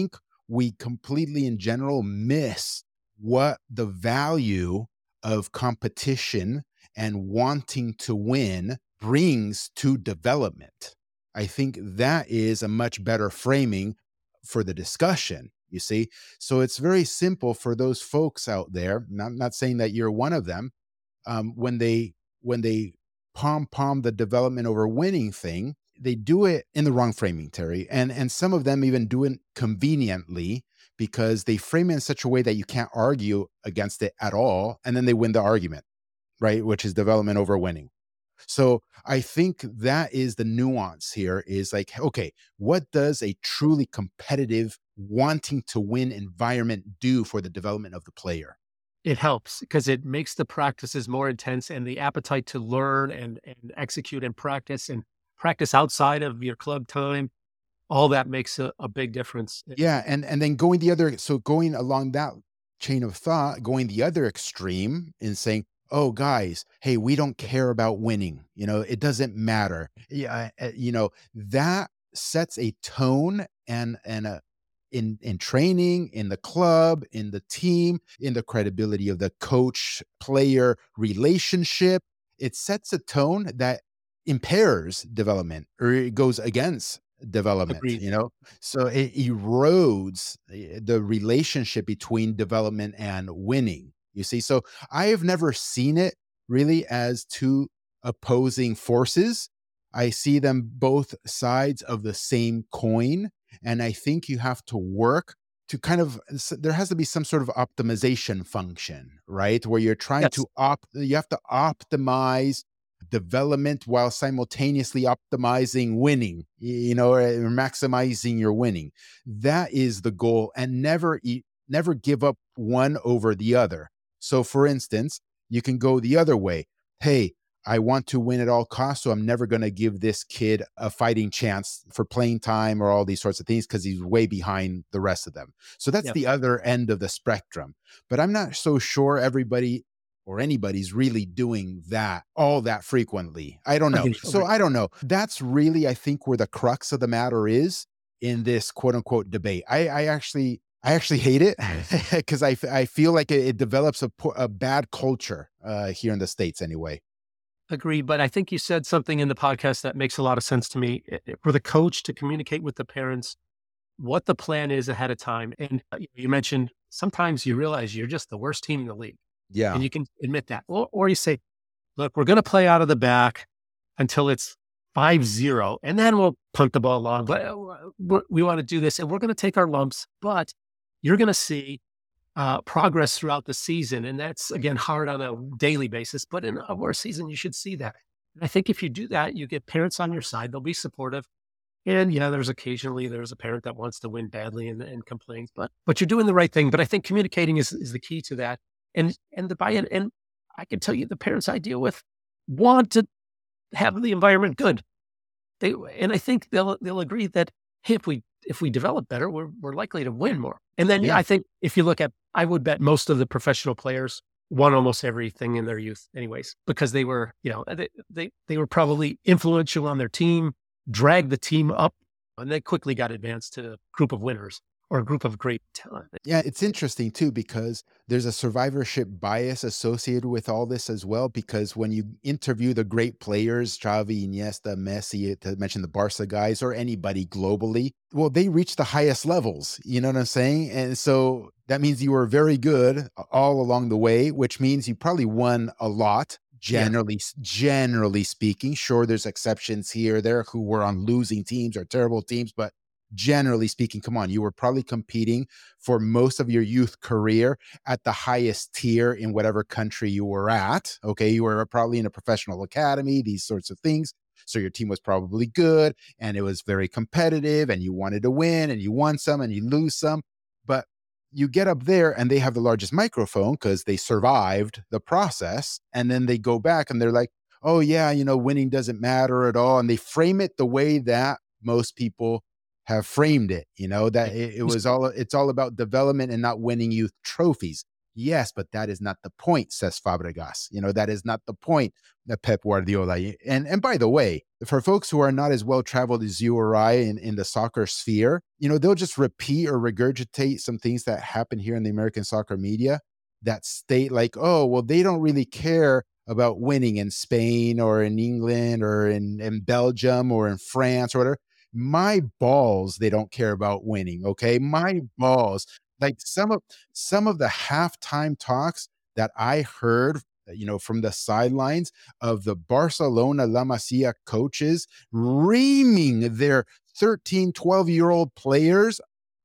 we completely in general miss what the value of competition and wanting to win brings to development. I think that is a much better framing for the discussion, you see? So it's very simple for those folks out there. Not, not saying that you're one of them. Um, when they when they pom pom the development over winning thing, they do it in the wrong framing, Terry. And and some of them even do it conveniently because they frame it in such a way that you can't argue against it at all, and then they win the argument, right? Which is development over winning. So I think that is the nuance here is like, okay, what does a truly competitive, wanting to win environment do for the development of the player? It helps because it makes the practices more intense and the appetite to learn and, and execute and practice and practice outside of your club time. All that makes a, a big difference. Yeah. And, and then going the other, so going along that chain of thought, going the other extreme in saying, oh, guys, hey, we don't care about winning. You know, it doesn't matter. Yeah. uh, You know, that sets a tone and, and a, in, in training, in the club, in the team, in the credibility of the coach player relationship. It sets a tone that impairs development or it goes against development, Agreed. you know? So it erodes the the relationship between development and winning, you see? So I have never seen it really as two opposing forces. I see them both sides of the same coin. And I think you have to work to kind of, s- there has to be some sort of optimization function, right? Where you're trying Yes. to opt, you have to optimize development while simultaneously optimizing winning, y- you know, or maximizing your winning. That is the goal, and never eat, never give up one over the other. So, for instance, you can go the other way. Hey, I want to win at all costs, so I'm never going to give this kid a fighting chance for playing time or all these sorts of things because he's way behind the rest of them. So that's Yep. the other end of the spectrum. But I'm not so sure everybody or anybody's really doing that all that frequently. I don't know. Agreed. So Agreed. I don't know. That's really, I think, where the crux of the matter is in this quote unquote debate. I, I actually, I actually hate it because I, f- I feel like it, it develops a, po- a bad culture uh, here in the States anyway. Agreed. But I think you said something in the podcast that makes a lot of sense to me. I- I- For the coach to communicate with the parents what the plan is ahead of time. And uh, you you mentioned sometimes you realize you're just the worst team in the league and Yeah. you can admit that. Or, or you say, look, we're going to play out of the back until it's five zero, and then we'll punt the ball along. But uh, we're- we want to do this and we're going to take our lumps, but you're going to see uh, progress throughout the season. And that's, again, hard on a daily basis. But in a worse season, you should see that. And I think if you do that, you get parents on your side. They'll be supportive. And yeah, there's occasionally there's a parent that wants to win badly and, and complains, but but you're doing the right thing. But I think communicating is is the key to that. And and the buy-in. And I can tell you, the parents I deal with want to have the environment good. They and I think they'll they'll agree that hey, if we if we develop better, we're we're likely to win more. And then yeah, Yeah. I think if you look at, I would bet most of the professional players won almost everything in their youth, anyways, because they were you know they they, they were probably influential on their team, dragged the team up, and they quickly got advanced to a group of winners or a group of great talent. Yeah, it's interesting too because there's a survivorship bias associated with all this as well. Because when you interview the great players, Xavi, Iniesta, Messi, to mention the Barca guys, or anybody globally, well, they reach the highest levels. You know what I'm saying? And so that means you were very good all along the way, which means you probably won a lot. Yeah, Generally, generally speaking, sure, there's exceptions here, or there who were on losing teams or terrible teams, but generally speaking, come on, you were probably competing for most of your youth career at the highest tier in whatever country you were at. Okay. You were probably in a professional academy, these sorts of things. So your team was probably good and it was very competitive and you wanted to win and you won some and you lose some. But you get up there and they have the largest microphone because they survived the process. And then they go back and they're like, oh, yeah, you know, winning doesn't matter at all. And they frame it the way that most people have framed it, you know, that right. it, it You was all, it's all about development and not winning youth trophies. Yes, but that is not the point, says Fabregas. You know, that is not the point, uh, Pep Guardiola. And and by the way, for folks who are not as well traveled as you or I in, in the soccer sphere, you know, they'll just repeat or regurgitate some things that happen here in the American soccer media that state like, oh, well, they don't really care about winning in Spain or in England or in, in Belgium or in France or whatever. My balls, they don't care about winning. Okay. My balls. Like some of some of the halftime talks that I heard, you know, from the sidelines of the Barcelona La Masia coaches reaming their thirteen, twelve year old players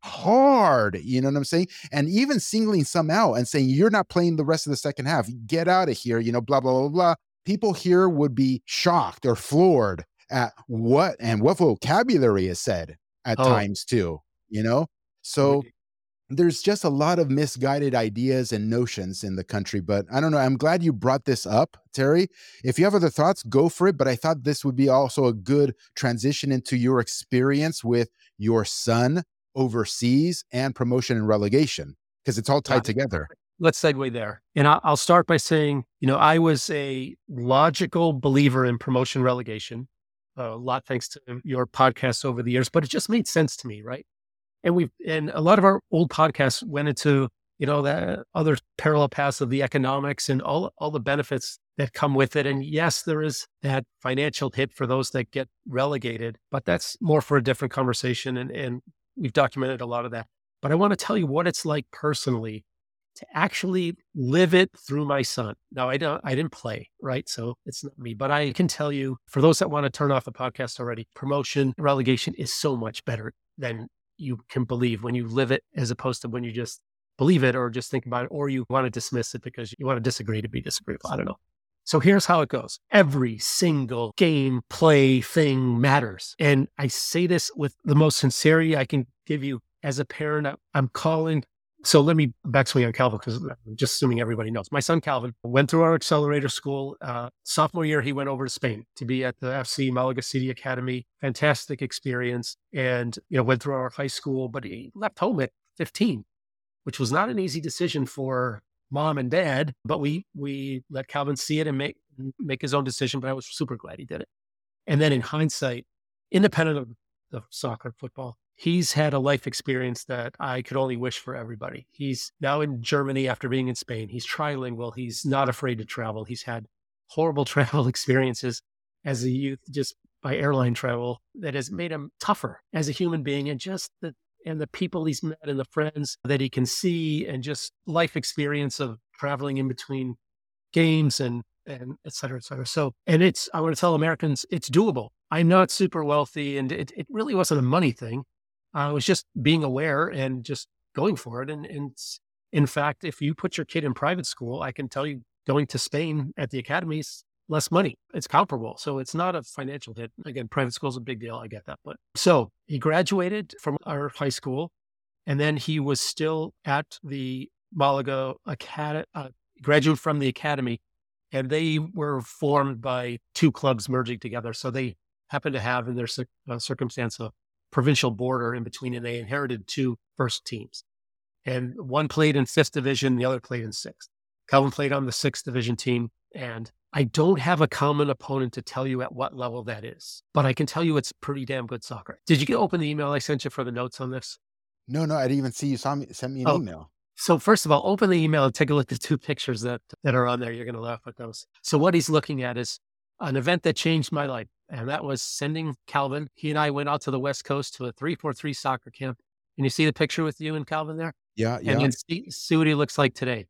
hard. You know what I'm saying? And even singling some out and saying, you're not playing the rest of the second half. Get out of here, you know, blah, blah, blah, blah. People here would be shocked or floored at what and what vocabulary is said at Oh, times too, you know? So there's just a lot of misguided ideas and notions in the country. But I don't know. I'm glad you brought this up, Terry. If you have other thoughts, go for it. But I thought this would be also a good transition into your experience with your son overseas and promotion and relegation, because it's all tied got it. together. Let's segue there. And I'll, I'll start by saying, you know, I was a logical believer in promotion relegation, a lot thanks to your podcasts over the years, but it just made sense to me, right? And we've, and a lot of our old podcasts went into, you know, the other parallel paths of the economics and all, all the benefits that come with it. And yes, there is that financial hit for those that get relegated, but that's more for a different conversation. And, and we've documented a lot of that. But I want to tell you what it's like personally to actually live it through my son. Now, I don't, I didn't play, right? So it's not me, but I can tell you, for those that want to turn off the podcast already, promotion relegation is so much better than you can believe when you live it, as opposed to when you just believe it or just think about it, or you want to dismiss it because you want to disagree to be disagreeable. I don't know. So here's how it goes. Every single game, play, thing matters. And I say this with the most sincerity I can give you as a parent. I'm calling. So let me backswing on Calvin, because I'm just assuming everybody knows. My son, Calvin, went through our accelerator school. Uh, sophomore year, he went over to Spain to be at the F C Malaga City Academy. Fantastic experience. And, you know, went through our high school, but he left home at fifteen, which was not an easy decision for mom and dad, but we, we let Calvin see it and make, make his own decision. But I was super glad he did it. And then in hindsight, independent of the soccer, football, he's had a life experience that I could only wish for everybody. He's now in Germany after being in Spain. He's trilingual. He's not afraid to travel. He's had horrible travel experiences as a youth, just by airline travel, that has made him tougher as a human being, and just the, and the people he's met and the friends that he can see, and just life experience of traveling in between games and, and et cetera, et cetera. So, and it's, I want to tell Americans, it's doable. I'm not super wealthy, and it, it really wasn't a money thing. Uh, it was just being aware and just going for it. And, and in fact, if you put your kid in private school, I can tell you going to Spain at the academy is less money. It's comparable. So it's not a financial hit. Again, private school is a big deal. I get that. But so he graduated from our high school, and then he was still at the Malaga Academy, uh, graduated from the academy, and they were formed by two clubs merging together. So they happened to have in their uh, circumstance a provincial border in between, and they inherited two first teams. And one played in fifth division, the other played in sixth. Calvin played on the sixth division team, and I don't have a common opponent to tell you at what level that is, but I can tell you it's pretty damn good soccer. Did you get open the email I sent you for the notes on this? No, no, I didn't even see you saw me, sent me an Oh, email. So first of all, open the email and take a look at the two pictures that, that are on there. You're going to laugh at those. So what he's looking at is an event that changed my life. And that was sending Calvin. He and I went out to the West Coast to a three four three soccer camp. And you see the picture with you and Calvin there? Yeah, yeah. And then see, see what he looks like today.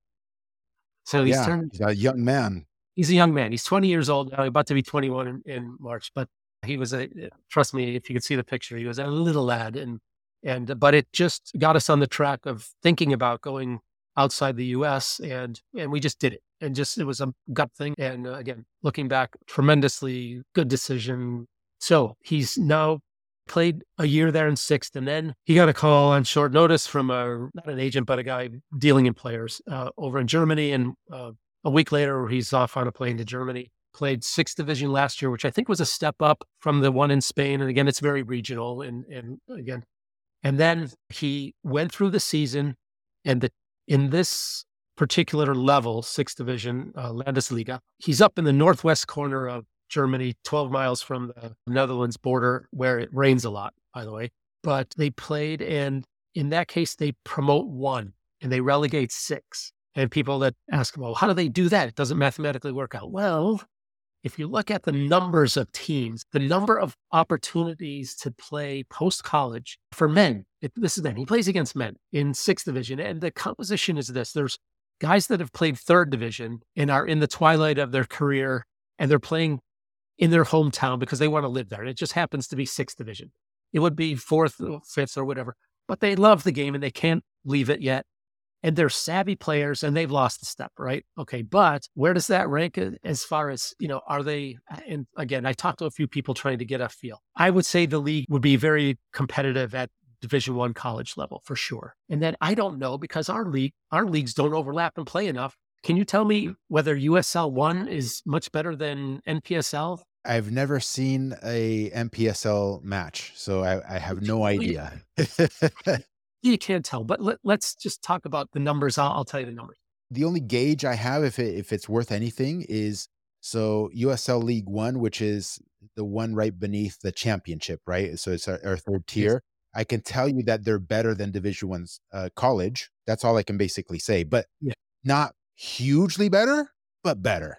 So he's yeah, turned, he's a young man. He's a young man. He's twenty years old now, about to be twenty-one in, in March. But he was a, trust me, if you could see the picture, he was a little lad. And, and, but it just got us on the track of thinking about going outside the U S, and, and we just did it. And just, it was a gut thing. And uh, again, looking back, tremendously good decision. So he's now played a year there in sixth. And then he got a call on short notice from a, not an agent, but a guy dealing in players uh, over in Germany. And uh, a week later, he's off on a plane to Germany. Played sixth division last year, which I think was a step up from the one in Spain. And again, it's very regional. And, and again, and then he went through the season, and the, in this particular level, sixth division, uh, Landesliga. He's up in the northwest corner of Germany, twelve miles from the Netherlands border, where it rains a lot, by the way. But they played, and in that case, they promote one and they relegate six. And people that ask, well, how do they do that? It doesn't mathematically work out. Well, if you look at the numbers of teams, the number of opportunities to play post-college for men, it, this is men, he plays against men in sixth division. And the composition is this. There's guys that have played third division and are in the twilight of their career, and they're playing in their hometown because they want to live there. And it just happens to be sixth division. It would be fourth, fifth, or whatever. But they love the game and they can't leave it yet. And they're savvy players and they've lost a step, right? Okay, but where does that rank as far as, you know, are they, and again, I talked to a few people trying to get a feel. I would say the league would be very competitive at Division One college level for sure. And then I don't know, because our league, our leagues don't overlap and play enough. Can you tell me whether U S L one is much better than N P S L? I've never seen a N P S L match, so I, I have no idea. You can't tell, but let, let's just talk about the numbers. I'll, I'll tell you the numbers. The only gauge I have, if it, if it's worth anything, is so U S L League One, which is the one right beneath the championship, right? So it's our, our third tier. Yes. I can tell you that they're better than Division One's uh, college. That's all I can basically say, but yeah. Not hugely better, but better.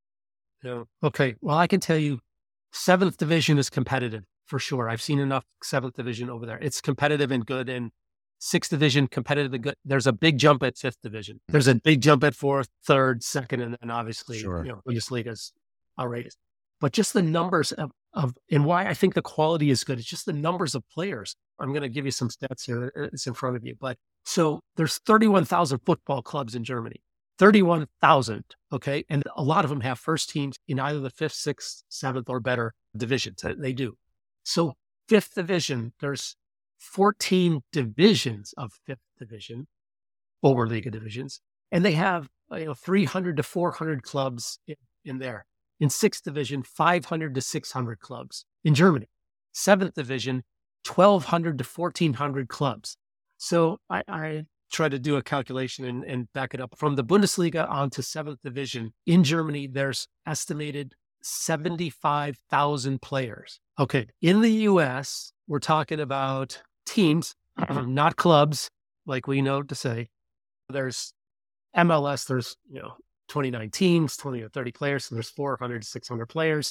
Yeah. Okay. Well, I can tell you, seventh division is competitive for sure. I've seen enough seventh division over there. It's competitive and good, and sixth division, competitive and good. There's a big jump at fifth division. There's a big jump at fourth, third, second, and then obviously, sure. you know, Bundesliga is outrageous. But just the numbers of, of, and why I think the quality is good, it's just the numbers of players. I'm going to give you some stats here. It's in front of you. But so there's thirty-one thousand football clubs in Germany. thirty-one thousand, okay? And a lot of them have first teams in either the fifth, sixth, seventh, or better divisions. They do. So fifth division, there's fourteen divisions of fifth division, Oberliga divisions, and they have you know three hundred to four hundred clubs in, in there. In sixth division, five hundred to six hundred clubs. In Germany, seventh division, twelve hundred to fourteen hundred clubs. So I, I try to do a calculation and, and back it up. From the Bundesliga on to seventh division, in Germany, there's estimated seventy-five thousand players. Okay, in the U S, we're talking about teams, not clubs, like we know to say. There's M L S, there's, you know, twenty-nine teams, twenty or thirty players, so there's four hundred to six hundred players.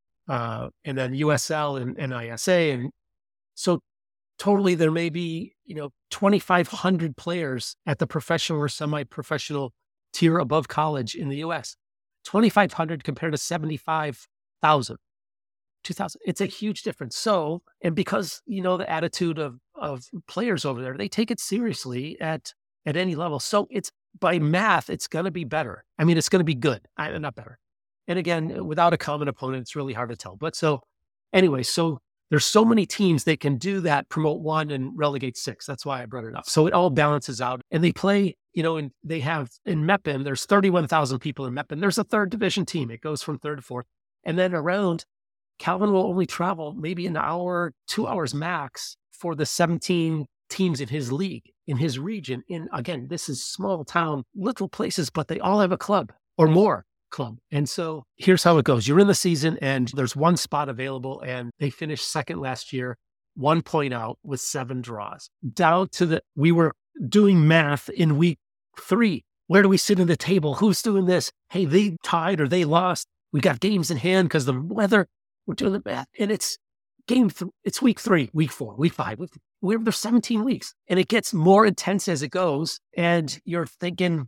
Uh, and then U S L and N I S A. And so totally there may be, you know, twenty-five hundred players at the professional or semi-professional tier above college in the U S. twenty-five hundred compared to seventy-five thousand. two thousand. It's a huge difference. So, and because, you know, the attitude of, of players over there, they take it seriously at, at any level. So it's by math, it's going to be better. I mean, it's going to be good, I, not better. And again, without a common opponent, it's really hard to tell. But so anyway, so there's so many teams that can do that, promote one and relegate six. That's why I brought it up. So it all balances out. And they play, you know, and they have in Meppen, there's thirty-one thousand people in Meppen. There's a third division team. It goes from third to fourth. And then around, Calvin will only travel maybe an hour, two hours max for the seventeen teams in his league, in his region. In again, this is small town, little places, but they all have a club or more club. And so here's how it goes. You're in the season and there's one spot available, and they finished second last year, one point out with seven draws. Down to the, we were doing math in week three. Where do we sit in the table? Who's doing this? Hey, they tied or they lost. We got games in hand because the weather. We're doing the math, and it's game. Th- it's week three, week four, week five. Week, we're there's seventeen weeks, and it gets more intense as it goes. And you're thinking,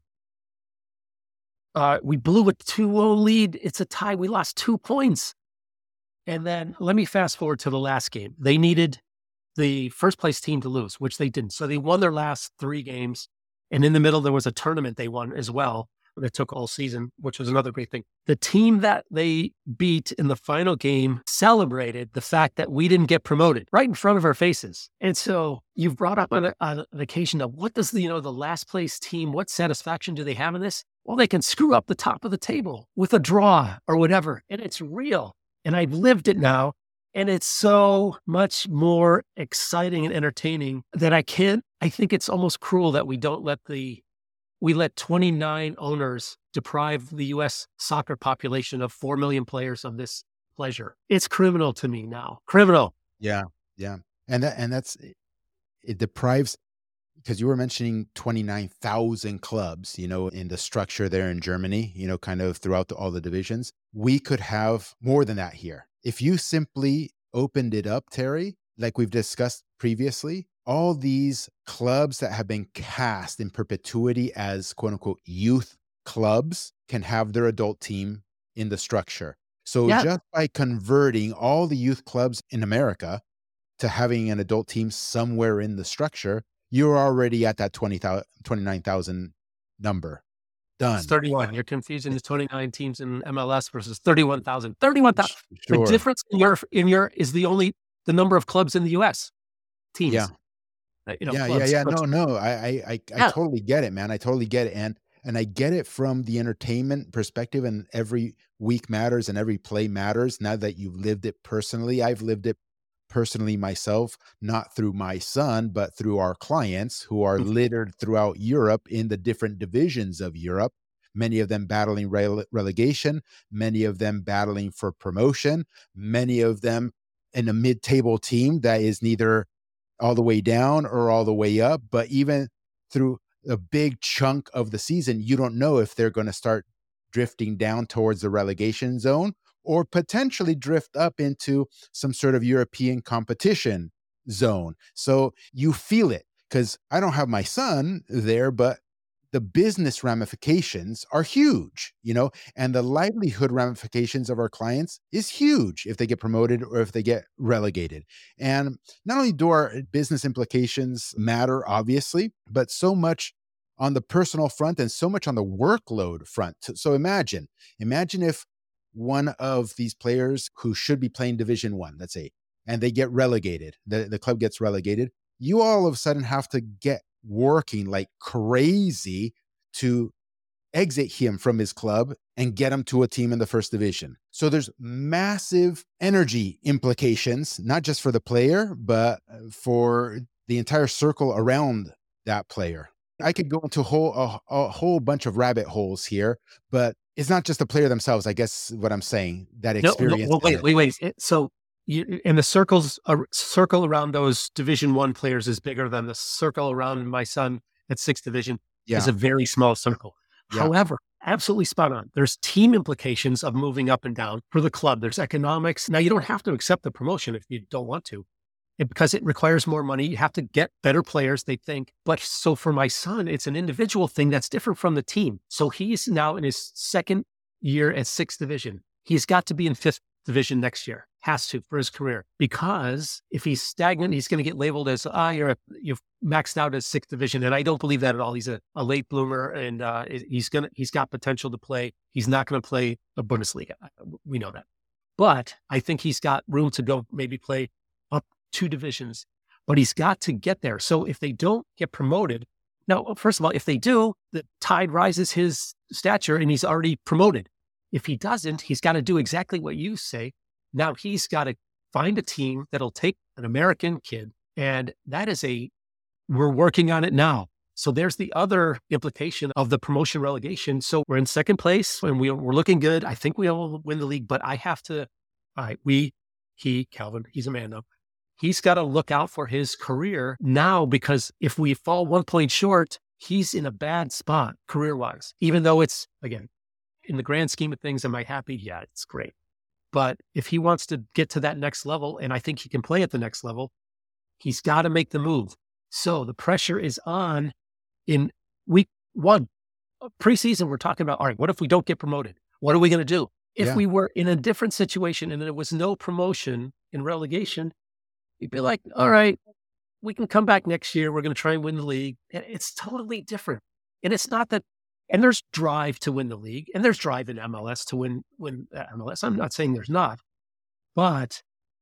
uh, we blew a two oh lead. It's a tie. We lost two points. And then let me fast forward to the last game. They needed the first place team to lose, which they didn't. So they won their last three games, and in the middle there was a tournament they won as well. That took all season, which was another great thing. The team that they beat in the final game celebrated the fact that we didn't get promoted right in front of our faces. And so you've brought up on, a, on an occasion of what does the, you know, the last place team, what satisfaction do they have in this? Well, they can screw up the top of the table with a draw or whatever. And it's real. And I've lived it now. And it's so much more exciting and entertaining that I can't, I think it's almost cruel that we don't let the we let twenty-nine owners deprive the U S soccer population of four million players of this pleasure. It's criminal to me now. Criminal. Yeah. Yeah. And that, and that's, it deprives, because you were mentioning twenty-nine thousand clubs, you know, in the structure there in Germany, you know, kind of throughout the, all the divisions. We could have more than that here. If you simply opened it up, Terry, like we've discussed previously, all these clubs that have been cast in perpetuity as quote unquote youth clubs can have their adult team in the structure. So Yeah. just by converting all the youth clubs in America to having an adult team somewhere in the structure, you're already at that twenty thousand, twenty-nine thousand number. Done. It's thirty-one. You're confusing the twenty-nine teams in M L S versus thirty-one thousand. thirty-one thousand. The Sure. difference in your, in your is the only, the number of clubs in the U S teams. Yeah. Uh, You know, Yeah, yeah, clubs, yeah. clubs. No, no. I, I, I, I Yeah. totally get it, man. I totally get it. And, and I get it from the entertainment perspective, and every week matters and every play matters. Now that you've lived it personally, I've lived it personally myself, not through my son, but through our clients who are Mhm. littered throughout Europe in the different divisions of Europe, many of them battling rele- relegation, many of them battling for promotion, many of them in a mid-table team that is neither all the way down or all the way up. But even through a big chunk of the season, you don't know if they're going to start drifting down towards the relegation zone or potentially drift up into some sort of European competition zone. So you feel it, because I don't have my son there, but the business ramifications are huge, you know, and the livelihood ramifications of our clients is huge if they get promoted or if they get relegated. And not only do our business implications matter, obviously, but so much on the personal front and so much on the workload front. So imagine, imagine if one of these players who should be playing Division One, let's say, and they get relegated, the, the club gets relegated, you all of a sudden have to get working like crazy to exit him from his club and get him to a team in the first division. So there's massive energy implications, not just for the player, but for the entire circle around that player. I could go into a whole, a, a whole bunch of rabbit holes here, but it's not just the player themselves, I guess what I'm saying, that No, no, experience. well, wait, wait, wait. It- So you, and the circles, a circle around those Division One players is bigger than the circle around my son at sixth division Yeah. is a very small circle. Yeah. However, absolutely spot on. There's team implications of moving up and down for the club. There's economics. Now you don't have to accept the promotion if you don't want to, it, because it requires more money. You have to get better players, they think. But so for my son, it's an individual thing that's different from the team. So he's now in his second year at sixth division. He's got to be in fifth division next year. Has to for his career, because if he's stagnant, he's going to get labeled as ah, you're a, you've maxed out as sixth division, and I don't believe that at all. He's a, a late bloomer, and uh, he's gonna he's got potential to play. He's not going to play a Bundesliga. We know that, but I think he's got room to go. Maybe play up two divisions, but he's got to get there. So if they don't get promoted, now first of all, if they do, the tide rises his stature, and he's already promoted. If he doesn't, he's got to do exactly what you say. Now he's got to find a team that'll take an American kid. And that is a, we're working on it now. So there's the other implication of the promotion relegation. So we're in second place and we, we're looking good. I think we'll win the league, but I have to, all right, we, he, Calvin, he's a man though. He's got to look out for his career now, because if we fall one point short, he's in a bad spot career-wise, even though it's, again, in the grand scheme of things, am I happy? Yeah, it's great. But if he wants to get to that next level, and I think he can play at the next level, he's got to make the move. So the pressure is on in week one. Preseason, we're talking about, all right, what if we don't get promoted? What are we going to do? If Yeah. we were in a different situation and there was no promotion in relegation, you'd be like, all right, we can come back next year. We're going to try and win the league. And it's totally different. And it's not that, and there's drive to win the league, and there's drive in M L S to win, win M L S. I'm not saying there's not, but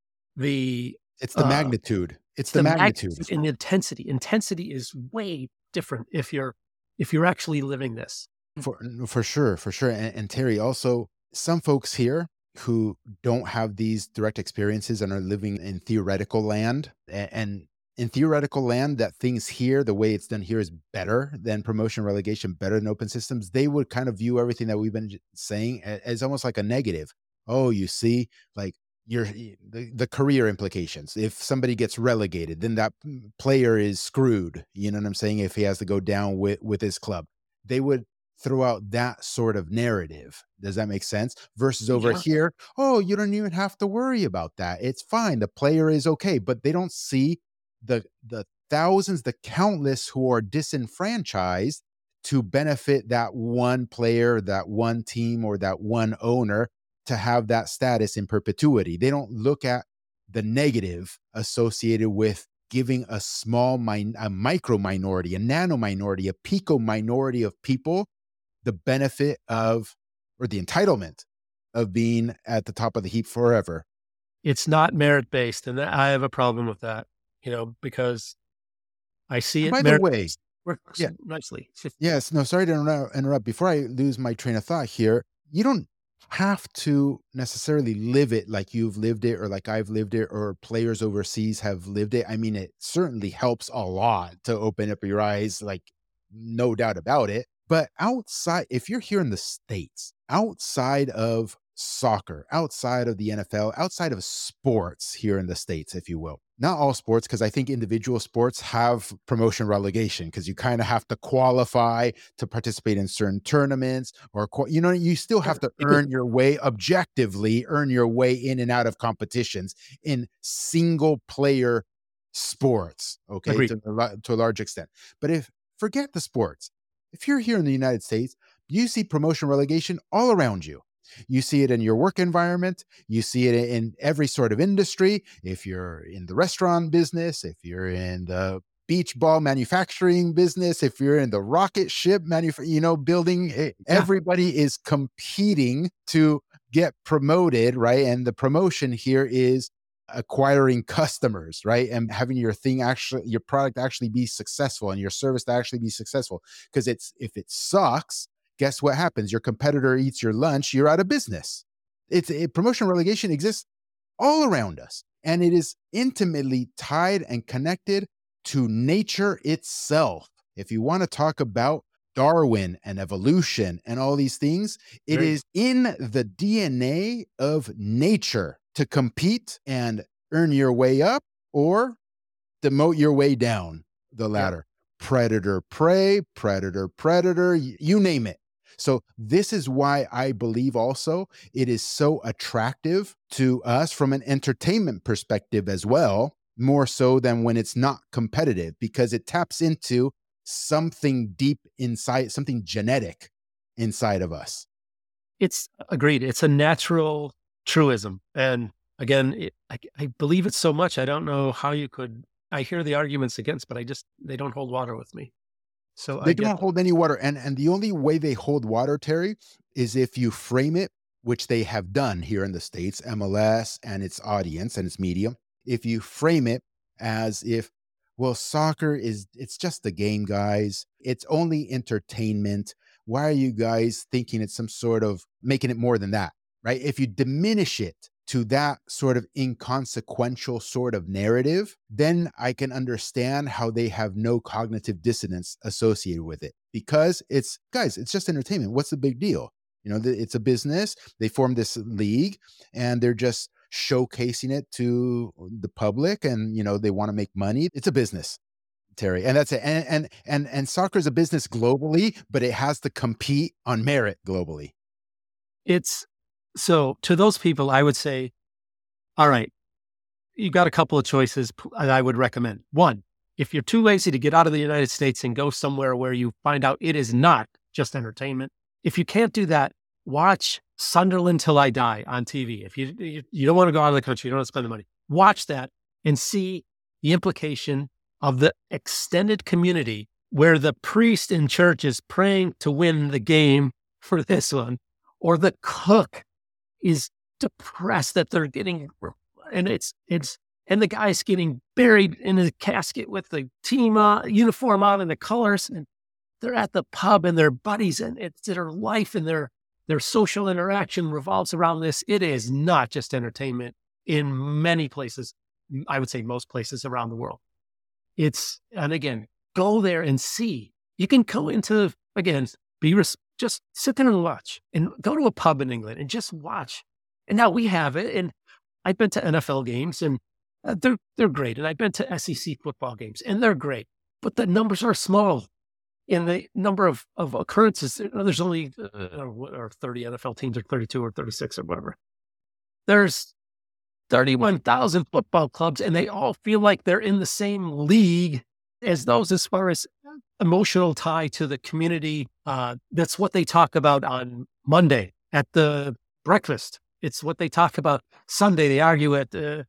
the, It's the uh, magnitude. It's the, magnitude. and the intensity. Intensity is way different if you're, if you're actually living this. For, for sure, for sure. And, and Terry, also, some folks here who don't have these direct experiences and are living in theoretical land, and, and in theoretical land that things here, the way it's done here is better than promotion relegation, better than open systems, they would kind of view everything that we've been saying as almost like a negative. Oh, you see, like your the, the career implications. If somebody gets relegated, then that player is screwed. You know what I'm saying? If he has to go down with, with his club, they would throw out that sort of narrative. Does that make sense? Versus over Yeah. here, oh, you don't even have to worry about that. It's fine. The player is okay, but they don't see the the thousands, the countless who are disenfranchised to benefit that one player, that one team, or that one owner to have that status in perpetuity. They don't look at the negative associated with giving a small, min- a micro minority, a nano minority, a pico minority of people the benefit of, or the entitlement of being at the top of the heap forever. It's not merit-based, and I have a problem with that, you know, because I see And it by the merit way, works yeah, nicely. yes, no, sorry to inter- interrupt. Before I lose my train of thought here, you don't have to necessarily live it like you've lived it or like I've lived it or players overseas have lived it. I mean, it certainly helps a lot to open up your eyes, like no doubt about it. But outside, if you're here in the States, outside of soccer, outside of the N F L, outside of sports here in the States, if you will, not all sports, because I think individual sports have promotion relegation because you kind of have to qualify to participate in certain tournaments or, you know, you still have to earn your way objectively, earn your way in and out of competitions in single player sports, okay, Agreed. to, a to a large extent. But if forget the sports, if you're here in the United States, you see promotion relegation all around you. You see it in your work environment. You see it in every sort of industry. If you're in the restaurant business, if you're in the beach ball manufacturing business, if you're in the rocket ship manufa- you know, building, it, Yeah. everybody is competing to get promoted, right? And the promotion here is acquiring customers, right? And having your thing actually, your product actually be successful and your service to actually be successful. Because it's if it sucks, guess what happens? Your competitor eats your lunch, you're out of business. It's it, promotion relegation exists all around us, and it is intimately tied and connected to nature itself. If you want to talk about Darwin and evolution and all these things, it Right. is in the D N A of nature to compete and earn your way up or demote your way down the ladder. Yeah. Predator, prey, predator, predator, you name it. So this is why I believe also it is so attractive to us from an entertainment perspective as well, more so than when it's not competitive, because it taps into something deep inside, something genetic inside of us. It's agreed. It's a natural truism. And again, it, I, I believe it so much. I don't know how you could, I hear the arguments against, but I just, they don't hold water with me. So they I don't get hold any water. And, and the only way they hold water, Terry, is if you frame it, which they have done here in the States, M L S and its audience and its media. If you frame it as if, well, soccer is, it's just a game, guys. It's only entertainment. Why are you guys thinking it's some sort of making it more than that, right? If you diminish it to that sort of inconsequential sort of narrative, then I can understand how they have no cognitive dissonance associated with it, because it's, guys, it's just entertainment. What's the big deal? You know, it's a business. They formed this league and they're just showcasing it to the public, and, you know, they want to make money. It's a business, Terry. And that's it. And, and, and, and soccer is a business globally, but it has to compete on merit globally. It's so to those people, I would say, all right, you got a couple of choices I would recommend. One, if you're too lazy to get out of the United States and go somewhere where you find out it is not just entertainment, if you can't do that, watch Sunderland Till I Die on T V. If you, you, you don't want to go out of the country, you don't want to spend the money, watch that and see the implication of the extended community where the priest in church is praying to win the game for this one, or the cook is depressed that they're getting, and it's, it's, and the guy's getting buried in a casket with the team uh, uniform on and the colors, and they're at the pub and they're buddies, and it's their life and their, their social interaction revolves around this. It is not just entertainment in many places. I would say most places around the world. It's, and again, go there and see. You can go into, again, be res- just sit there and watch, and go to a pub in England and just watch. And now we have it. And I've been to N F L games, and uh, they're, they're great. And I've been to S E C football games, and they're great, but the numbers are small. In the number of, of occurrences, there's only uh, or thirty N F L teams, or thirty-two or thirty-six or whatever. There's thirty-one thousand football clubs, and they all feel like they're in the same league as those as far as emotional tie to the community. Uh, that's what they talk about on Monday at the breakfast. It's what they talk about Sunday. They argue at uh,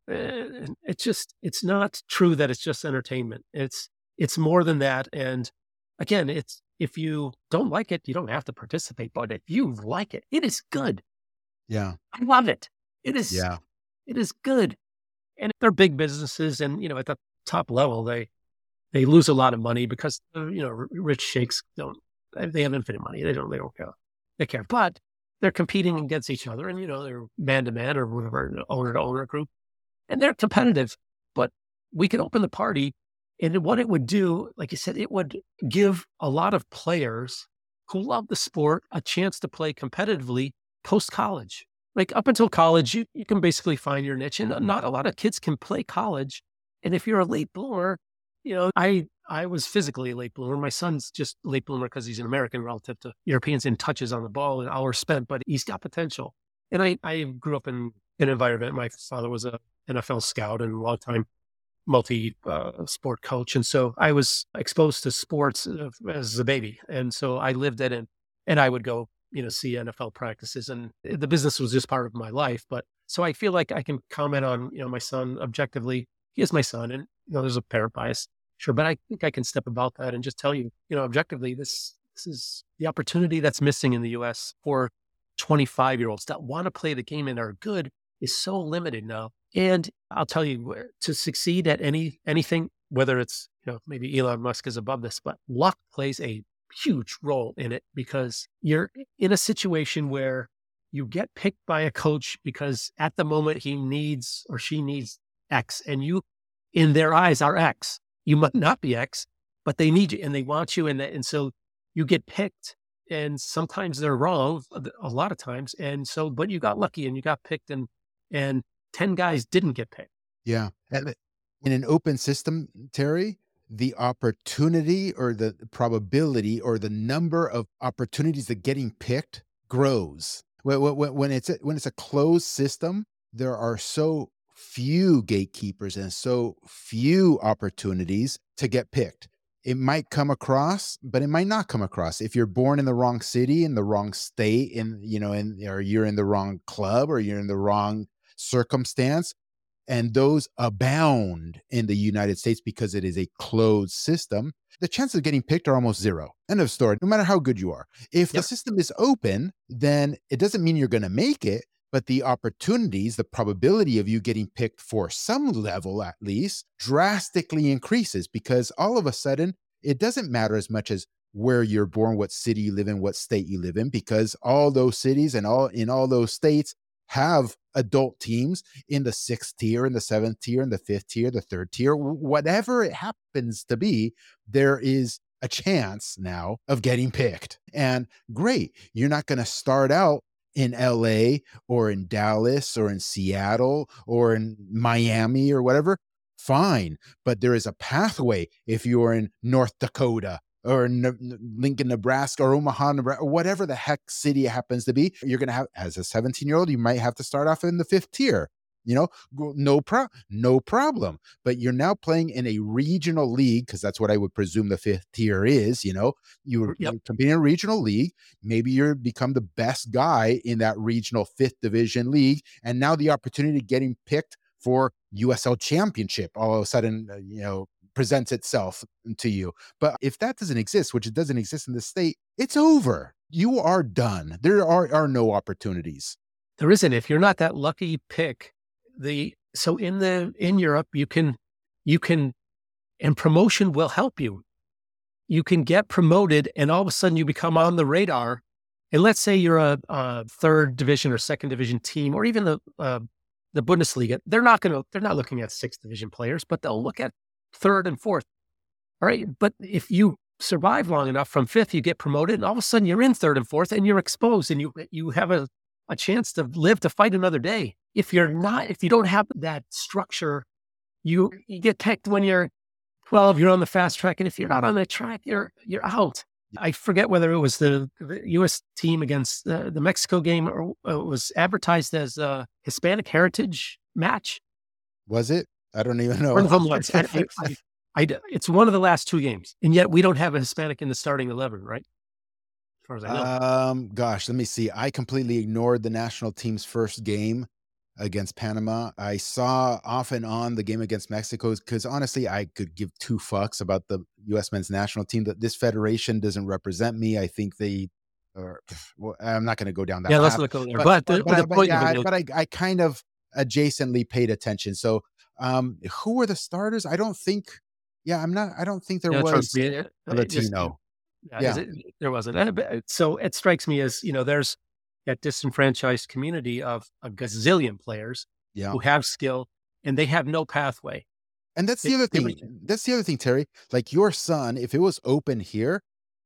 uh, it's just, it's not true that it's just entertainment. It's, it's more than that. And again, it's, if you don't like it, you don't have to participate, but if you like it, it is good. Yeah. I love it. It is, Yeah. it is good. And they're big businesses, and, you know, at the top level, they, they lose a lot of money because, uh, you know, r- rich sheikhs don't, they have infinite money. They don't, they don't care. They care, but they're competing against each other, and, you know, they're man to man or whatever, owner to owner group, and they're competitive. But we could open the party, and what it would do, like you said, it would give a lot of players who love the sport a chance to play competitively post college. Like up until college, you, you can basically find your niche, and not a lot of kids can play college. And if you're a late bloomer, you know, I, I was physically a late bloomer. My son's just late bloomer because he's an American relative to Europeans in touches on the ball and hours spent, but he's got potential. And I, I grew up in an environment. My father was a N F L scout and a long time multi uh, sport coach. And so I was exposed to sports uh, as a baby. And so I lived it, and, and I would go, you know, see N F L practices, and the business was just part of my life. But so I feel like I can comment on, you know, my son objectively. He is my son, and, you know, there's a parent bias, sure, but I think I can step about that and just tell you, you know, objectively, this, this is the opportunity that's missing in the U S for twenty-five year olds that want to play the game and are good is so limited now. And I'll tell you, to succeed at any, anything, whether it's, you know, maybe Elon Musk is above this, but luck plays a huge role in it, because you're in a situation where you get picked by a coach because at the moment he needs or she needs X, and you, in their eyes, are X. You might not be X, but they need you and they want you. And, and so you get picked, and sometimes they're wrong a lot of times. And so, but you got lucky and you got picked, and, and ten guys didn't get picked. Yeah. And in an open system, Terry, the opportunity or the probability or the number of opportunities that getting picked grows. When, when, when it's a, when it's a closed system, there are so few gatekeepers and so few opportunities to get picked. It might come across, but it might not come across. If you're born in the wrong city, in the wrong state, in, you know, in, or you're in the wrong club, or you're in the wrong circumstance, and those abound in the United States because it is a closed system, the chances of getting picked are almost zero. End of story, no matter how good you are. If yep. the system is open, then it doesn't mean you're going to make it, but the opportunities, the probability of you getting picked for some level at least, drastically increases, because all of a sudden, it doesn't matter as much as where you're born, what city you live in, what state you live in, because all those cities and all in all those states have adult teams in the sixth tier, in the seventh tier, in the fifth tier, the third tier, whatever it happens to be, there is a chance now of getting picked. And great, you're not going to start out in L A or in Dallas or in Seattle or in Miami or whatever. Fine. But there is a pathway if you're in North Dakota or Lincoln, Nebraska, or Omaha, Nebraska, or whatever the heck city it happens to be. You're going to have, as a seventeen year old, you might have to start off in the fifth tier, you know, no pro, no problem. But you're now playing in a regional league, because that's what I would presume the fifth tier is, you know, you're, yep. you're competing in a regional league. Maybe you're become the best guy in that regional fifth division league. And now the opportunity of getting picked for U S L championship all of a sudden, uh, you know, presents itself to you. But if that doesn't exist, which it doesn't exist in the state, it's over. You are done. There are, are no opportunities. There isn't. If you're not that lucky pick, the so in the in Europe, you can you can and promotion will help you. You can get promoted, and all of a sudden you become on the radar. And let's say you're a, a third division or second division team, or even the uh, the Bundesliga. They're not going to. They're not looking at sixth division players, but they'll look at third and fourth. All right. But if you survive long enough from fifth, you get promoted and all of a sudden you're in third and fourth and you're exposed and you, you have a, a chance to live to fight another day. If you're not, if you don't have that structure, you, you get picked when you're twelve, you're on the fast track. And if you're not on the track, you're, you're out. I forget whether it was the, the U S team against the, the Mexico game or it was advertised as a Hispanic heritage match. Was it? I don't even know. One of them was. I, I, I, I, it's one of the last two games. And yet we don't have a Hispanic in the starting eleven, right? As far as I know. Um, gosh, let me see. I completely ignored the national team's first game against Panama. I saw off and on the game against Mexico because honestly, I could give two fucks about the U S men's national team. That this federation doesn't represent me. I think they are. Well, I'm not going to go down that. Yeah, path, let's not go there. But But, the, but, the but, point yeah, of it I, is, but I, I kind of adjacently paid attention. So, um, who were the starters? I don't think. Yeah, I'm not. I don't think there yeah, was trust me, a it- it just- Latino. Yeah, Yeah. is it- there wasn't. Uh, but- So it strikes me as, you know, there's that disenfranchised community of a gazillion players Yeah. who have skill and they have no pathway. And that's the They- other they thing. That's the other thing, Terry. Like your son, if it was open here,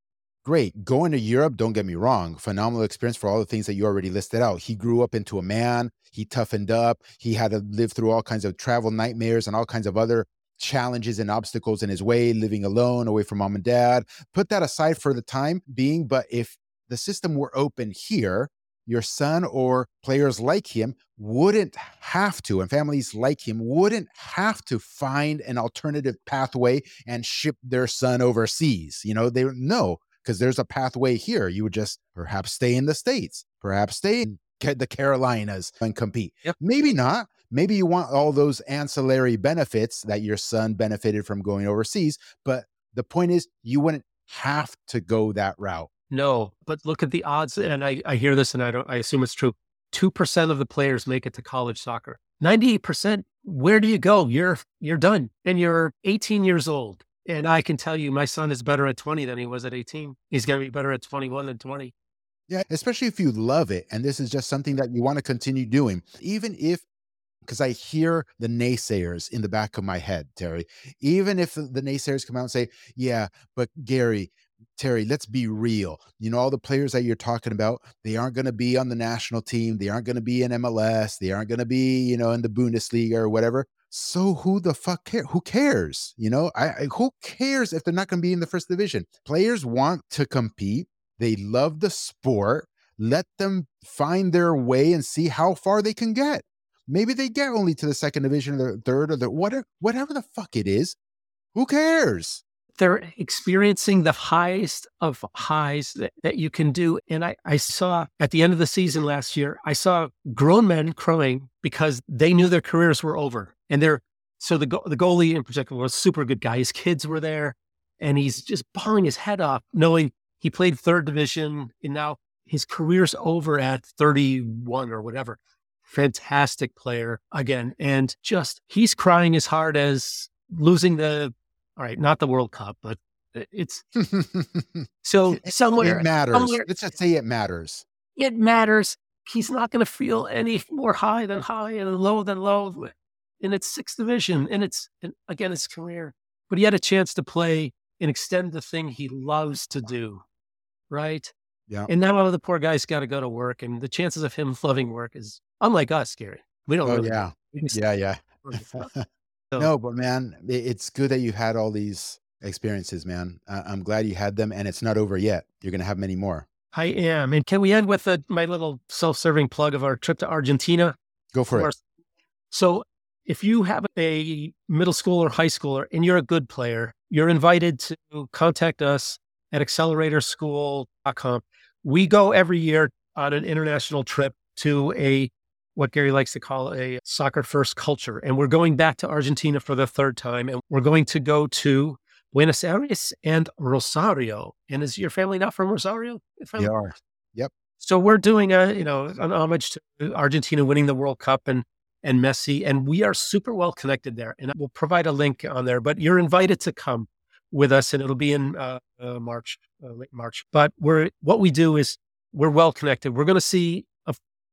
great. Going to Europe, don't get me wrong, phenomenal experience for all the things that you already listed out. He grew up into a man. He toughened up. He had to live through all kinds of travel nightmares and all kinds of other challenges and obstacles in his way, living alone, away from mom and dad. Put that aside for the time being. But if the system were open here, your son or players like him wouldn't have to, and families like him wouldn't have to find an alternative pathway and ship their son overseas. You know, they no, because there's a pathway here. You would just perhaps stay in the States, perhaps stay in Ca- the Carolinas and compete. Yep. Maybe not. Maybe you want all those ancillary benefits that your son benefited from going overseas. But the point is, you wouldn't have to go that route. No, but look at the odds. And I, I hear this and I don't, I assume it's true. two percent of the players make it to college soccer. ninety-eight percent, where do you go? You're, you're done. And you're eighteen years old. And I can tell you, my son is better at twenty than he was at eighteen. He's going to be better at twenty-one than twenty. Yeah, especially if you love it and this is just something that you want to continue doing, even if, because I hear the naysayers in the back of my head, Terry, even if the, the naysayers come out and say, yeah, but Gary, Terry, let's be real. You know, all the players that you're talking about, they aren't going to be on the national team. They aren't going to be in M L S. They aren't going to be, you know, in the Bundesliga or whatever. So who the fuck care? Who cares? You know, I, I who cares if they're not going to be in the first division? Players want to compete. They love the sport. Let them find their way and see how far they can get. Maybe they get only to the second division or the third or the whatever, whatever the fuck it is. Who cares? They're experiencing the highest of highs that, that you can do. And I, I saw at the end of the season last year, I saw grown men crying because they knew their careers were over. And they're, so the, go, the goalie in particular was a super good guy. His kids were there and he's just bawling his head off knowing he played third division and now his career's over at thirty-one or whatever. Fantastic player again. And just, he's crying as hard as losing the, all right, not the World Cup, but it's so somewhere. It matters. Somewhere, Let's just say it matters. it matters. He's not going to feel any more high than high and low than low. And it's sixth division. And it's, and again, his career. But he had a chance to play and extend the thing he loves to do. Right? Yeah. And now the poor guy's got to go to work. And the chances of him loving work is unlike us, Gary. We don't Oh, really. yeah. We can Yeah, yeah. So- No, but man, it- it's good that you've had all these experiences, man. I- I'm glad you had them, and it's not over yet. You're going to have many more. I am. And can we end with a, my little self-serving plug of our trip to Argentina? Go for it. So if you have a middle school or high schooler and you're a good player, you're invited to contact us at accelerator school dot com. We go every year on an international trip to a, what Gary likes to call a soccer first culture. And we're going back to Argentina for the third time. And we're going to go to Buenos Aires and Rosario. And is your family not from Rosario? If I'm- They are. Yep. So we're doing a, you know, an homage to Argentina winning the World Cup and, and Messi. And we are super well connected there. And we'll provide a link on there, but you're invited to come with us and it'll be in uh, uh, March, uh, late March. But we're, what we do is we're well connected. We're going to see a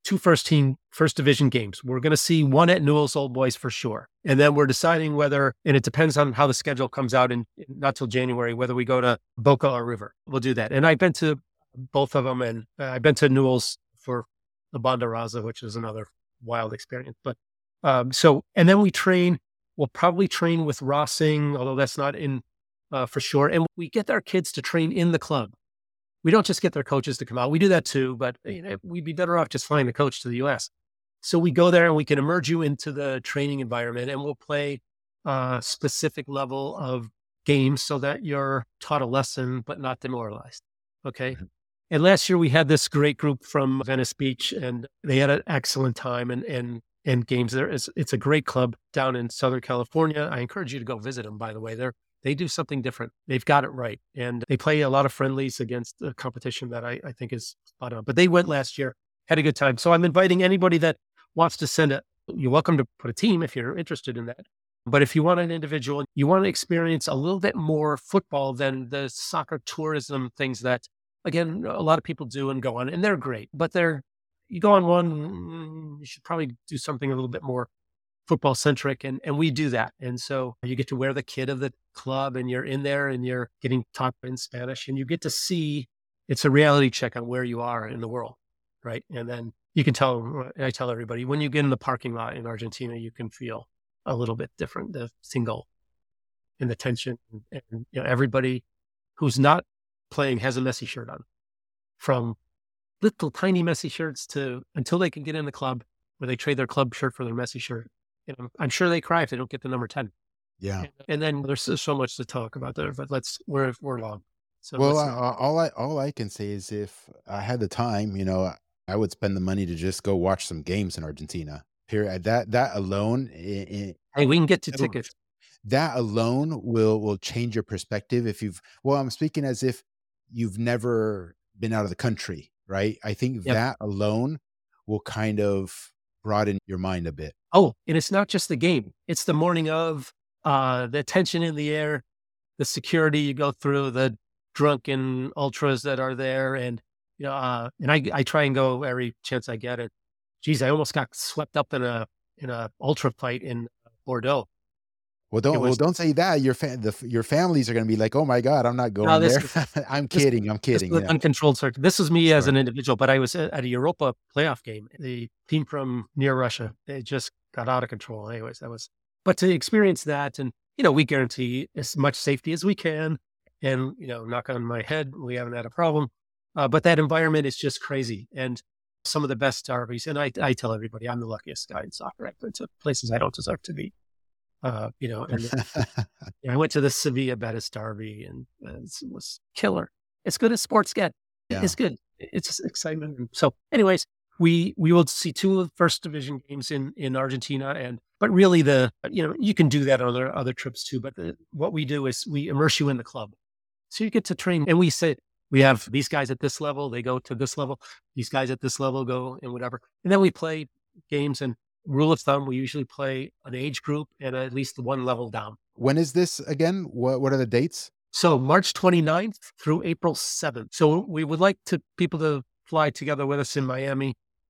two first team, first division games. We're going to see one at Newell's Old Boys for sure. And then we're deciding whether, and it depends on how the schedule comes out in, in not till January, whether we go to Boca or River. We'll do that. And I've been to both of them, and uh, I've been to Newell's for the Banda Raza, which is another wild experience. But um, so, and then we train, we'll probably train with Rossing, although that's not in uh, for sure. And we get our kids to train in the club. We don't just get their coaches to come out. We do that too, but you know, we'd be better off just flying the coach to the U S. So we go there and we can immerse you into the training environment, and we'll play a specific level of games so that you're taught a lesson, but not demoralized. Okay. Mm-hmm. And last year we had this great group from Venice Beach, and they had an excellent time and, and, and games there. It's, it's a great club down in Southern California. I encourage you to go visit them, by the way. They're They do something different. They've got it right. And they play a lot of friendlies against a competition that I, I think is spot on. But they went last year, had a good time. So I'm inviting anybody that wants to send it. You're welcome to put a team if you're interested in that. But if you want an individual, you want to experience a little bit more football than the soccer tourism things that, again, a lot of people do and go on. And they're great. But they're, you go on one, you should probably do something a little bit more football centric, and, and we do that. And so you get to wear the kit of the club, and you're in there and you're getting taught in Spanish, and you get to see, it's a reality check on where you are in the world, right? And then you can tell, I tell everybody, when you get in the parking lot in Argentina, you can feel a little bit different, the single and the tension. And, and you know, everybody who's not playing has a Messi shirt on, from little tiny Messi shirts to until they can get in the club where they trade their club shirt for their Messi shirt. You know, I'm sure they cry if they don't get the number ten. Yeah. And, and then there's so much to talk about there, but let's, we're, we're long. So well, I, all I, all I can say is if I had the time, you know, I would spend the money to just go watch some games in Argentina. Period. That, that alone. It, it, hey, we can get to tickets. That alone will, will change your perspective. If you've, well, I'm speaking as if you've never been out of the country, right? I think yep. that alone will kind of broaden your mind a bit. Oh, and it's not just the game. It's the morning of, uh, the tension in the air, the security you go through, the drunken ultras that are there. And, you know, uh, and I, I try and go every chance I get it. Geez, I almost got swept up in a, in a ultra fight in Bordeaux. Well, don't, was, well, don't say that. Your fa- the, your families are going to be like, oh my God, I'm not going no, this, there. I'm this, kidding. I'm kidding. This yeah. Uncontrolled circuit. This is me as Sorry. an individual, but I was at a Europa playoff game. The team from near Russia, they just got out of control. Anyways, that was, but to experience that, and, you know, we guarantee as much safety as we can, and, you know, knock on my head, we haven't had a problem. Uh, but that environment is just crazy. And some of the best derbies. And I, I tell everybody, I'm the luckiest guy in soccer. I've been to places I don't deserve to be. Uh, you know, and yeah, I went to the Sevilla Betis derby, and uh, it was killer. It's good as sports get. Yeah. It's good. It's excitement. So anyways, we, we will see two first division games in, in Argentina. And, but really the, you know, you can do that on other, other trips too. But the, what we do is we immerse you in the club. So you get to train, and we say, we have these guys at this level, they go to this level. These guys at this level go and whatever. And then we play games, and rule of thumb, we usually play an age group and at least one level down. When is this again? What What are the dates? So March twenty-ninth through April seventh. So we would like to people to fly together with us in Miami.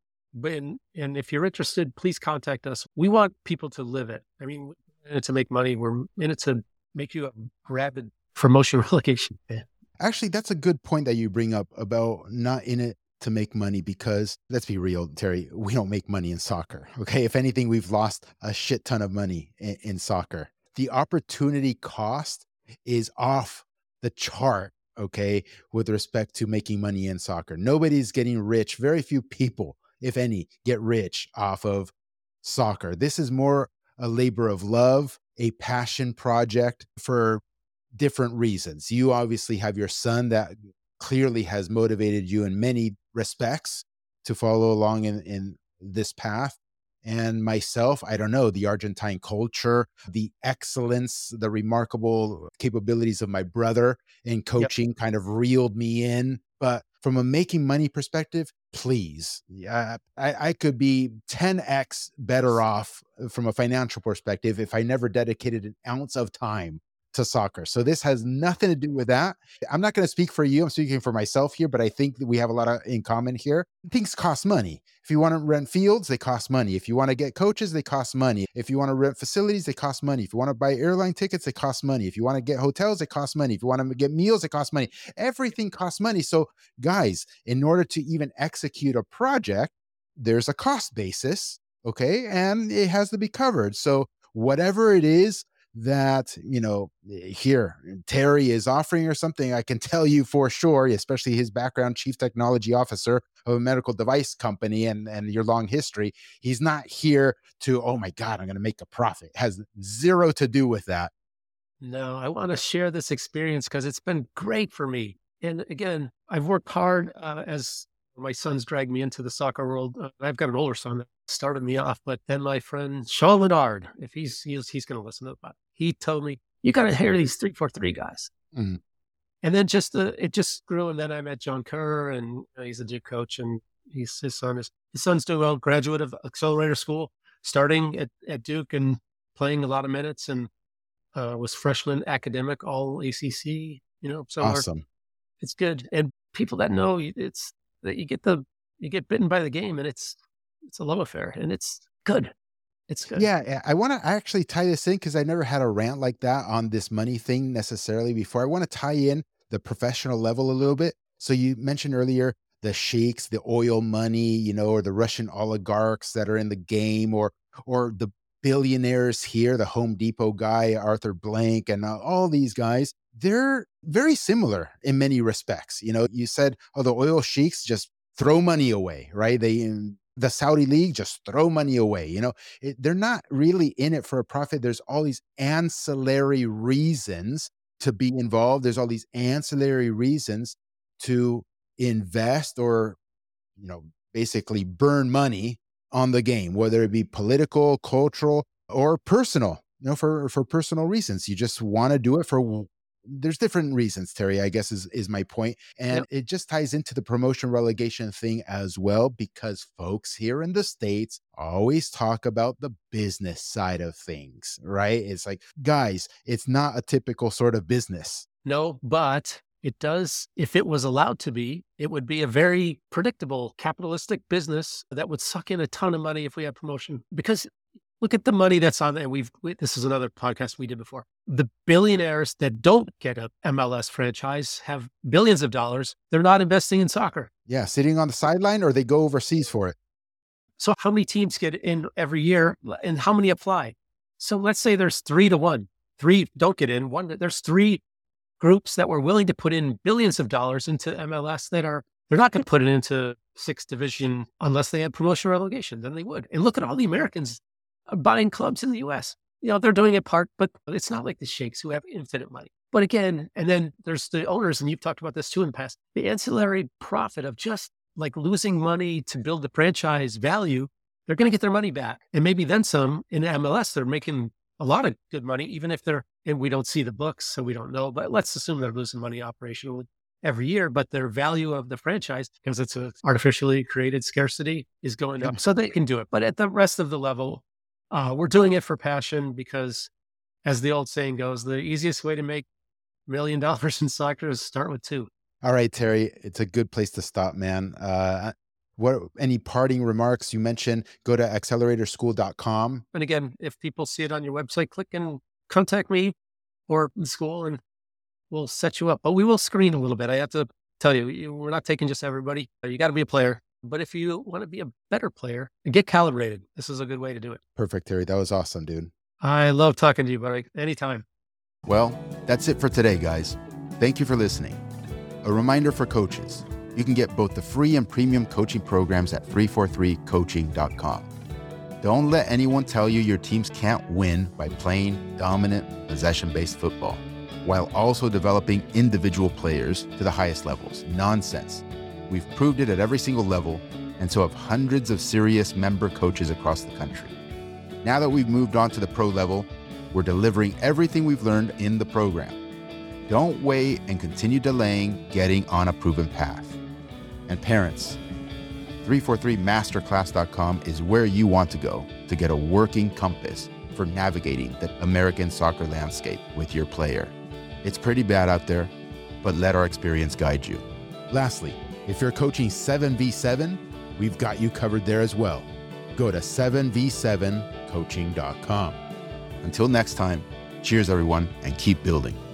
And, and if you're interested, please contact us. We want people to live it. I mean, we're in it to make money. We're in it to make you a rabid promotion relegation fan. Actually, that's a good point that you bring up about not in it to make money, because let's be real, Terry, we don't make money in soccer. Okay. If anything, we've lost a shit ton of money in, in soccer. The opportunity cost is off the chart. Okay. With respect to making money in soccer, nobody's getting rich. Very few people, if any, get rich off of soccer. This is more a labor of love, a passion project for different reasons. You obviously have your son that clearly has motivated you in many respects to follow along in, in this path. And myself, I don't know, the Argentine culture, the excellence, the remarkable capabilities of my brother in coaching yep. kind of reeled me in. But from a making money perspective, please, uh, I, I could be ten X better off from a financial perspective if I never dedicated an ounce of time to soccer. So this has nothing to do with that. I'm not going to speak for you. I'm speaking for myself here, but I think that we have a lot of in common here. Things cost money. If you want to rent fields, they cost money. If you want to get coaches, they cost money. If you want to rent facilities, they cost money. If you want to buy airline tickets, they cost money. If you want to get hotels, it costs money. If you want to get meals, it costs money. Everything costs money. So guys, in order to even execute a project, there's a cost basis, okay? And it has to be covered. So whatever it is that, you know, here Terry is offering or something, I can tell you for sure, especially his background, chief technology officer of a medical device company and, and your long history, he's not here to, oh my God, I'm going to make a profit. It has zero to do with that. No, I want to share this experience because it's been great for me. And again, I've worked hard uh, as my son's dragged me into the soccer world. Uh, I've got an older son that started me off, but then my friend Sean Lennard, if he's he's, he's going to listen to the podcast, he told me, you got to hear these three four three guys. Mm-hmm. And then just uh, it just grew. And then I met John Kerr, and you know, he's a Duke coach, and he's his son is his son's doing well, graduate of Accelerator School, starting at, at Duke and playing a lot of minutes, and uh, was freshman academic, all A C C. You know, so awesome. It's good, and people that know it's that you get the you get bitten by the game, and it's it's a love affair, and it's good. It's good. Yeah, I want to actually tie this in because I never had a rant like that on this money thing necessarily before. I want to tie in the professional level a little bit. So you mentioned earlier the sheiks, the oil money, you know, or the Russian oligarchs that are in the game, or or the billionaires here, the Home Depot guy, Arthur Blank, and uh, all these guys. They're very similar in many respects. You know, you said, oh, the oil sheiks just throw money away, right? They in the Saudi League just throw money away. You know, it, they're not really in it for a profit. There's all these ancillary reasons to be involved. There's all these ancillary reasons to invest or, you know, basically burn money on the game, whether it be political, cultural, or personal, you know, for, for personal reasons. You just want to do it for there's different reasons, Terry, I guess is, is my point. And yep. It just ties into the promotion relegation thing as well, because folks here in the States always talk about the business side of things, right? It's like, guys, it's not a typical sort of business. No, but it does, if it was allowed to be, it would be a very predictable capitalistic business that would suck in a ton of money if we had promotion. Because look at the money that's on there. And we've, we, this is another podcast we did before. The billionaires that don't get a M L S franchise have billions of dollars. They're not investing in soccer. Yeah. Sitting on the sideline, or they go overseas for it. So how many teams get in every year and how many apply? So let's say there's three to one, three don't get in one. There's three groups that were willing to put in billions of dollars into M L S that are, they're not going to put it into sixth division unless they had promotion relegation. Then they would. And look at all the Americans buying clubs in the U S. You know, they're doing it part, but it's not like the sheiks who have infinite money. But again, and then there's the owners, and you've talked about this too in the past, the ancillary profit of just like losing money to build the franchise value, they're going to get their money back. And maybe then some. In M L S, they're making a lot of good money, even if they're, and we don't see the books, so we don't know, but let's assume they're losing money operationally every year, but their value of the franchise, because it's an artificially created scarcity, is going up. So they can do it. But at the rest of the level, Uh, we're doing it for passion because, as the old saying goes, the easiest way to make a million dollars in soccer is start with two. All right, Terry, it's a good place to stop, man. Uh, what any parting remarks? You mentioned go to accelerator school dot com. And again, if people see it on your website, click and contact me or the school, and we'll set you up. But we will screen a little bit. I have to tell you, we're not taking just everybody. You got to be a player. But if you want to be a better player, get calibrated. This is a good way to do it. Perfect, Terry. That was awesome, dude. I love talking to you, buddy. Anytime. Well, that's it for today, guys. Thank you for listening. A reminder for coaches. You can get both the free and premium coaching programs at three forty-three coaching dot com. Don't let anyone tell you your teams can't win by playing dominant, possession-based football, while also developing individual players to the highest levels. Nonsense. We've proved it at every single level, and so have hundreds of serious member coaches across the country. Now that we've moved on to the pro level, we're delivering everything we've learned in the program. Don't wait and continue delaying getting on a proven path. And parents, three forty-three masterclass dot com is where you want to go to get a working compass for navigating the American soccer landscape with your player. It's pretty bad out there, but let our experience guide you. Lastly, if you're coaching seven v seven, we've got you covered there as well. Go to seven v seven coaching dot com. Until next time, cheers everyone, and keep building.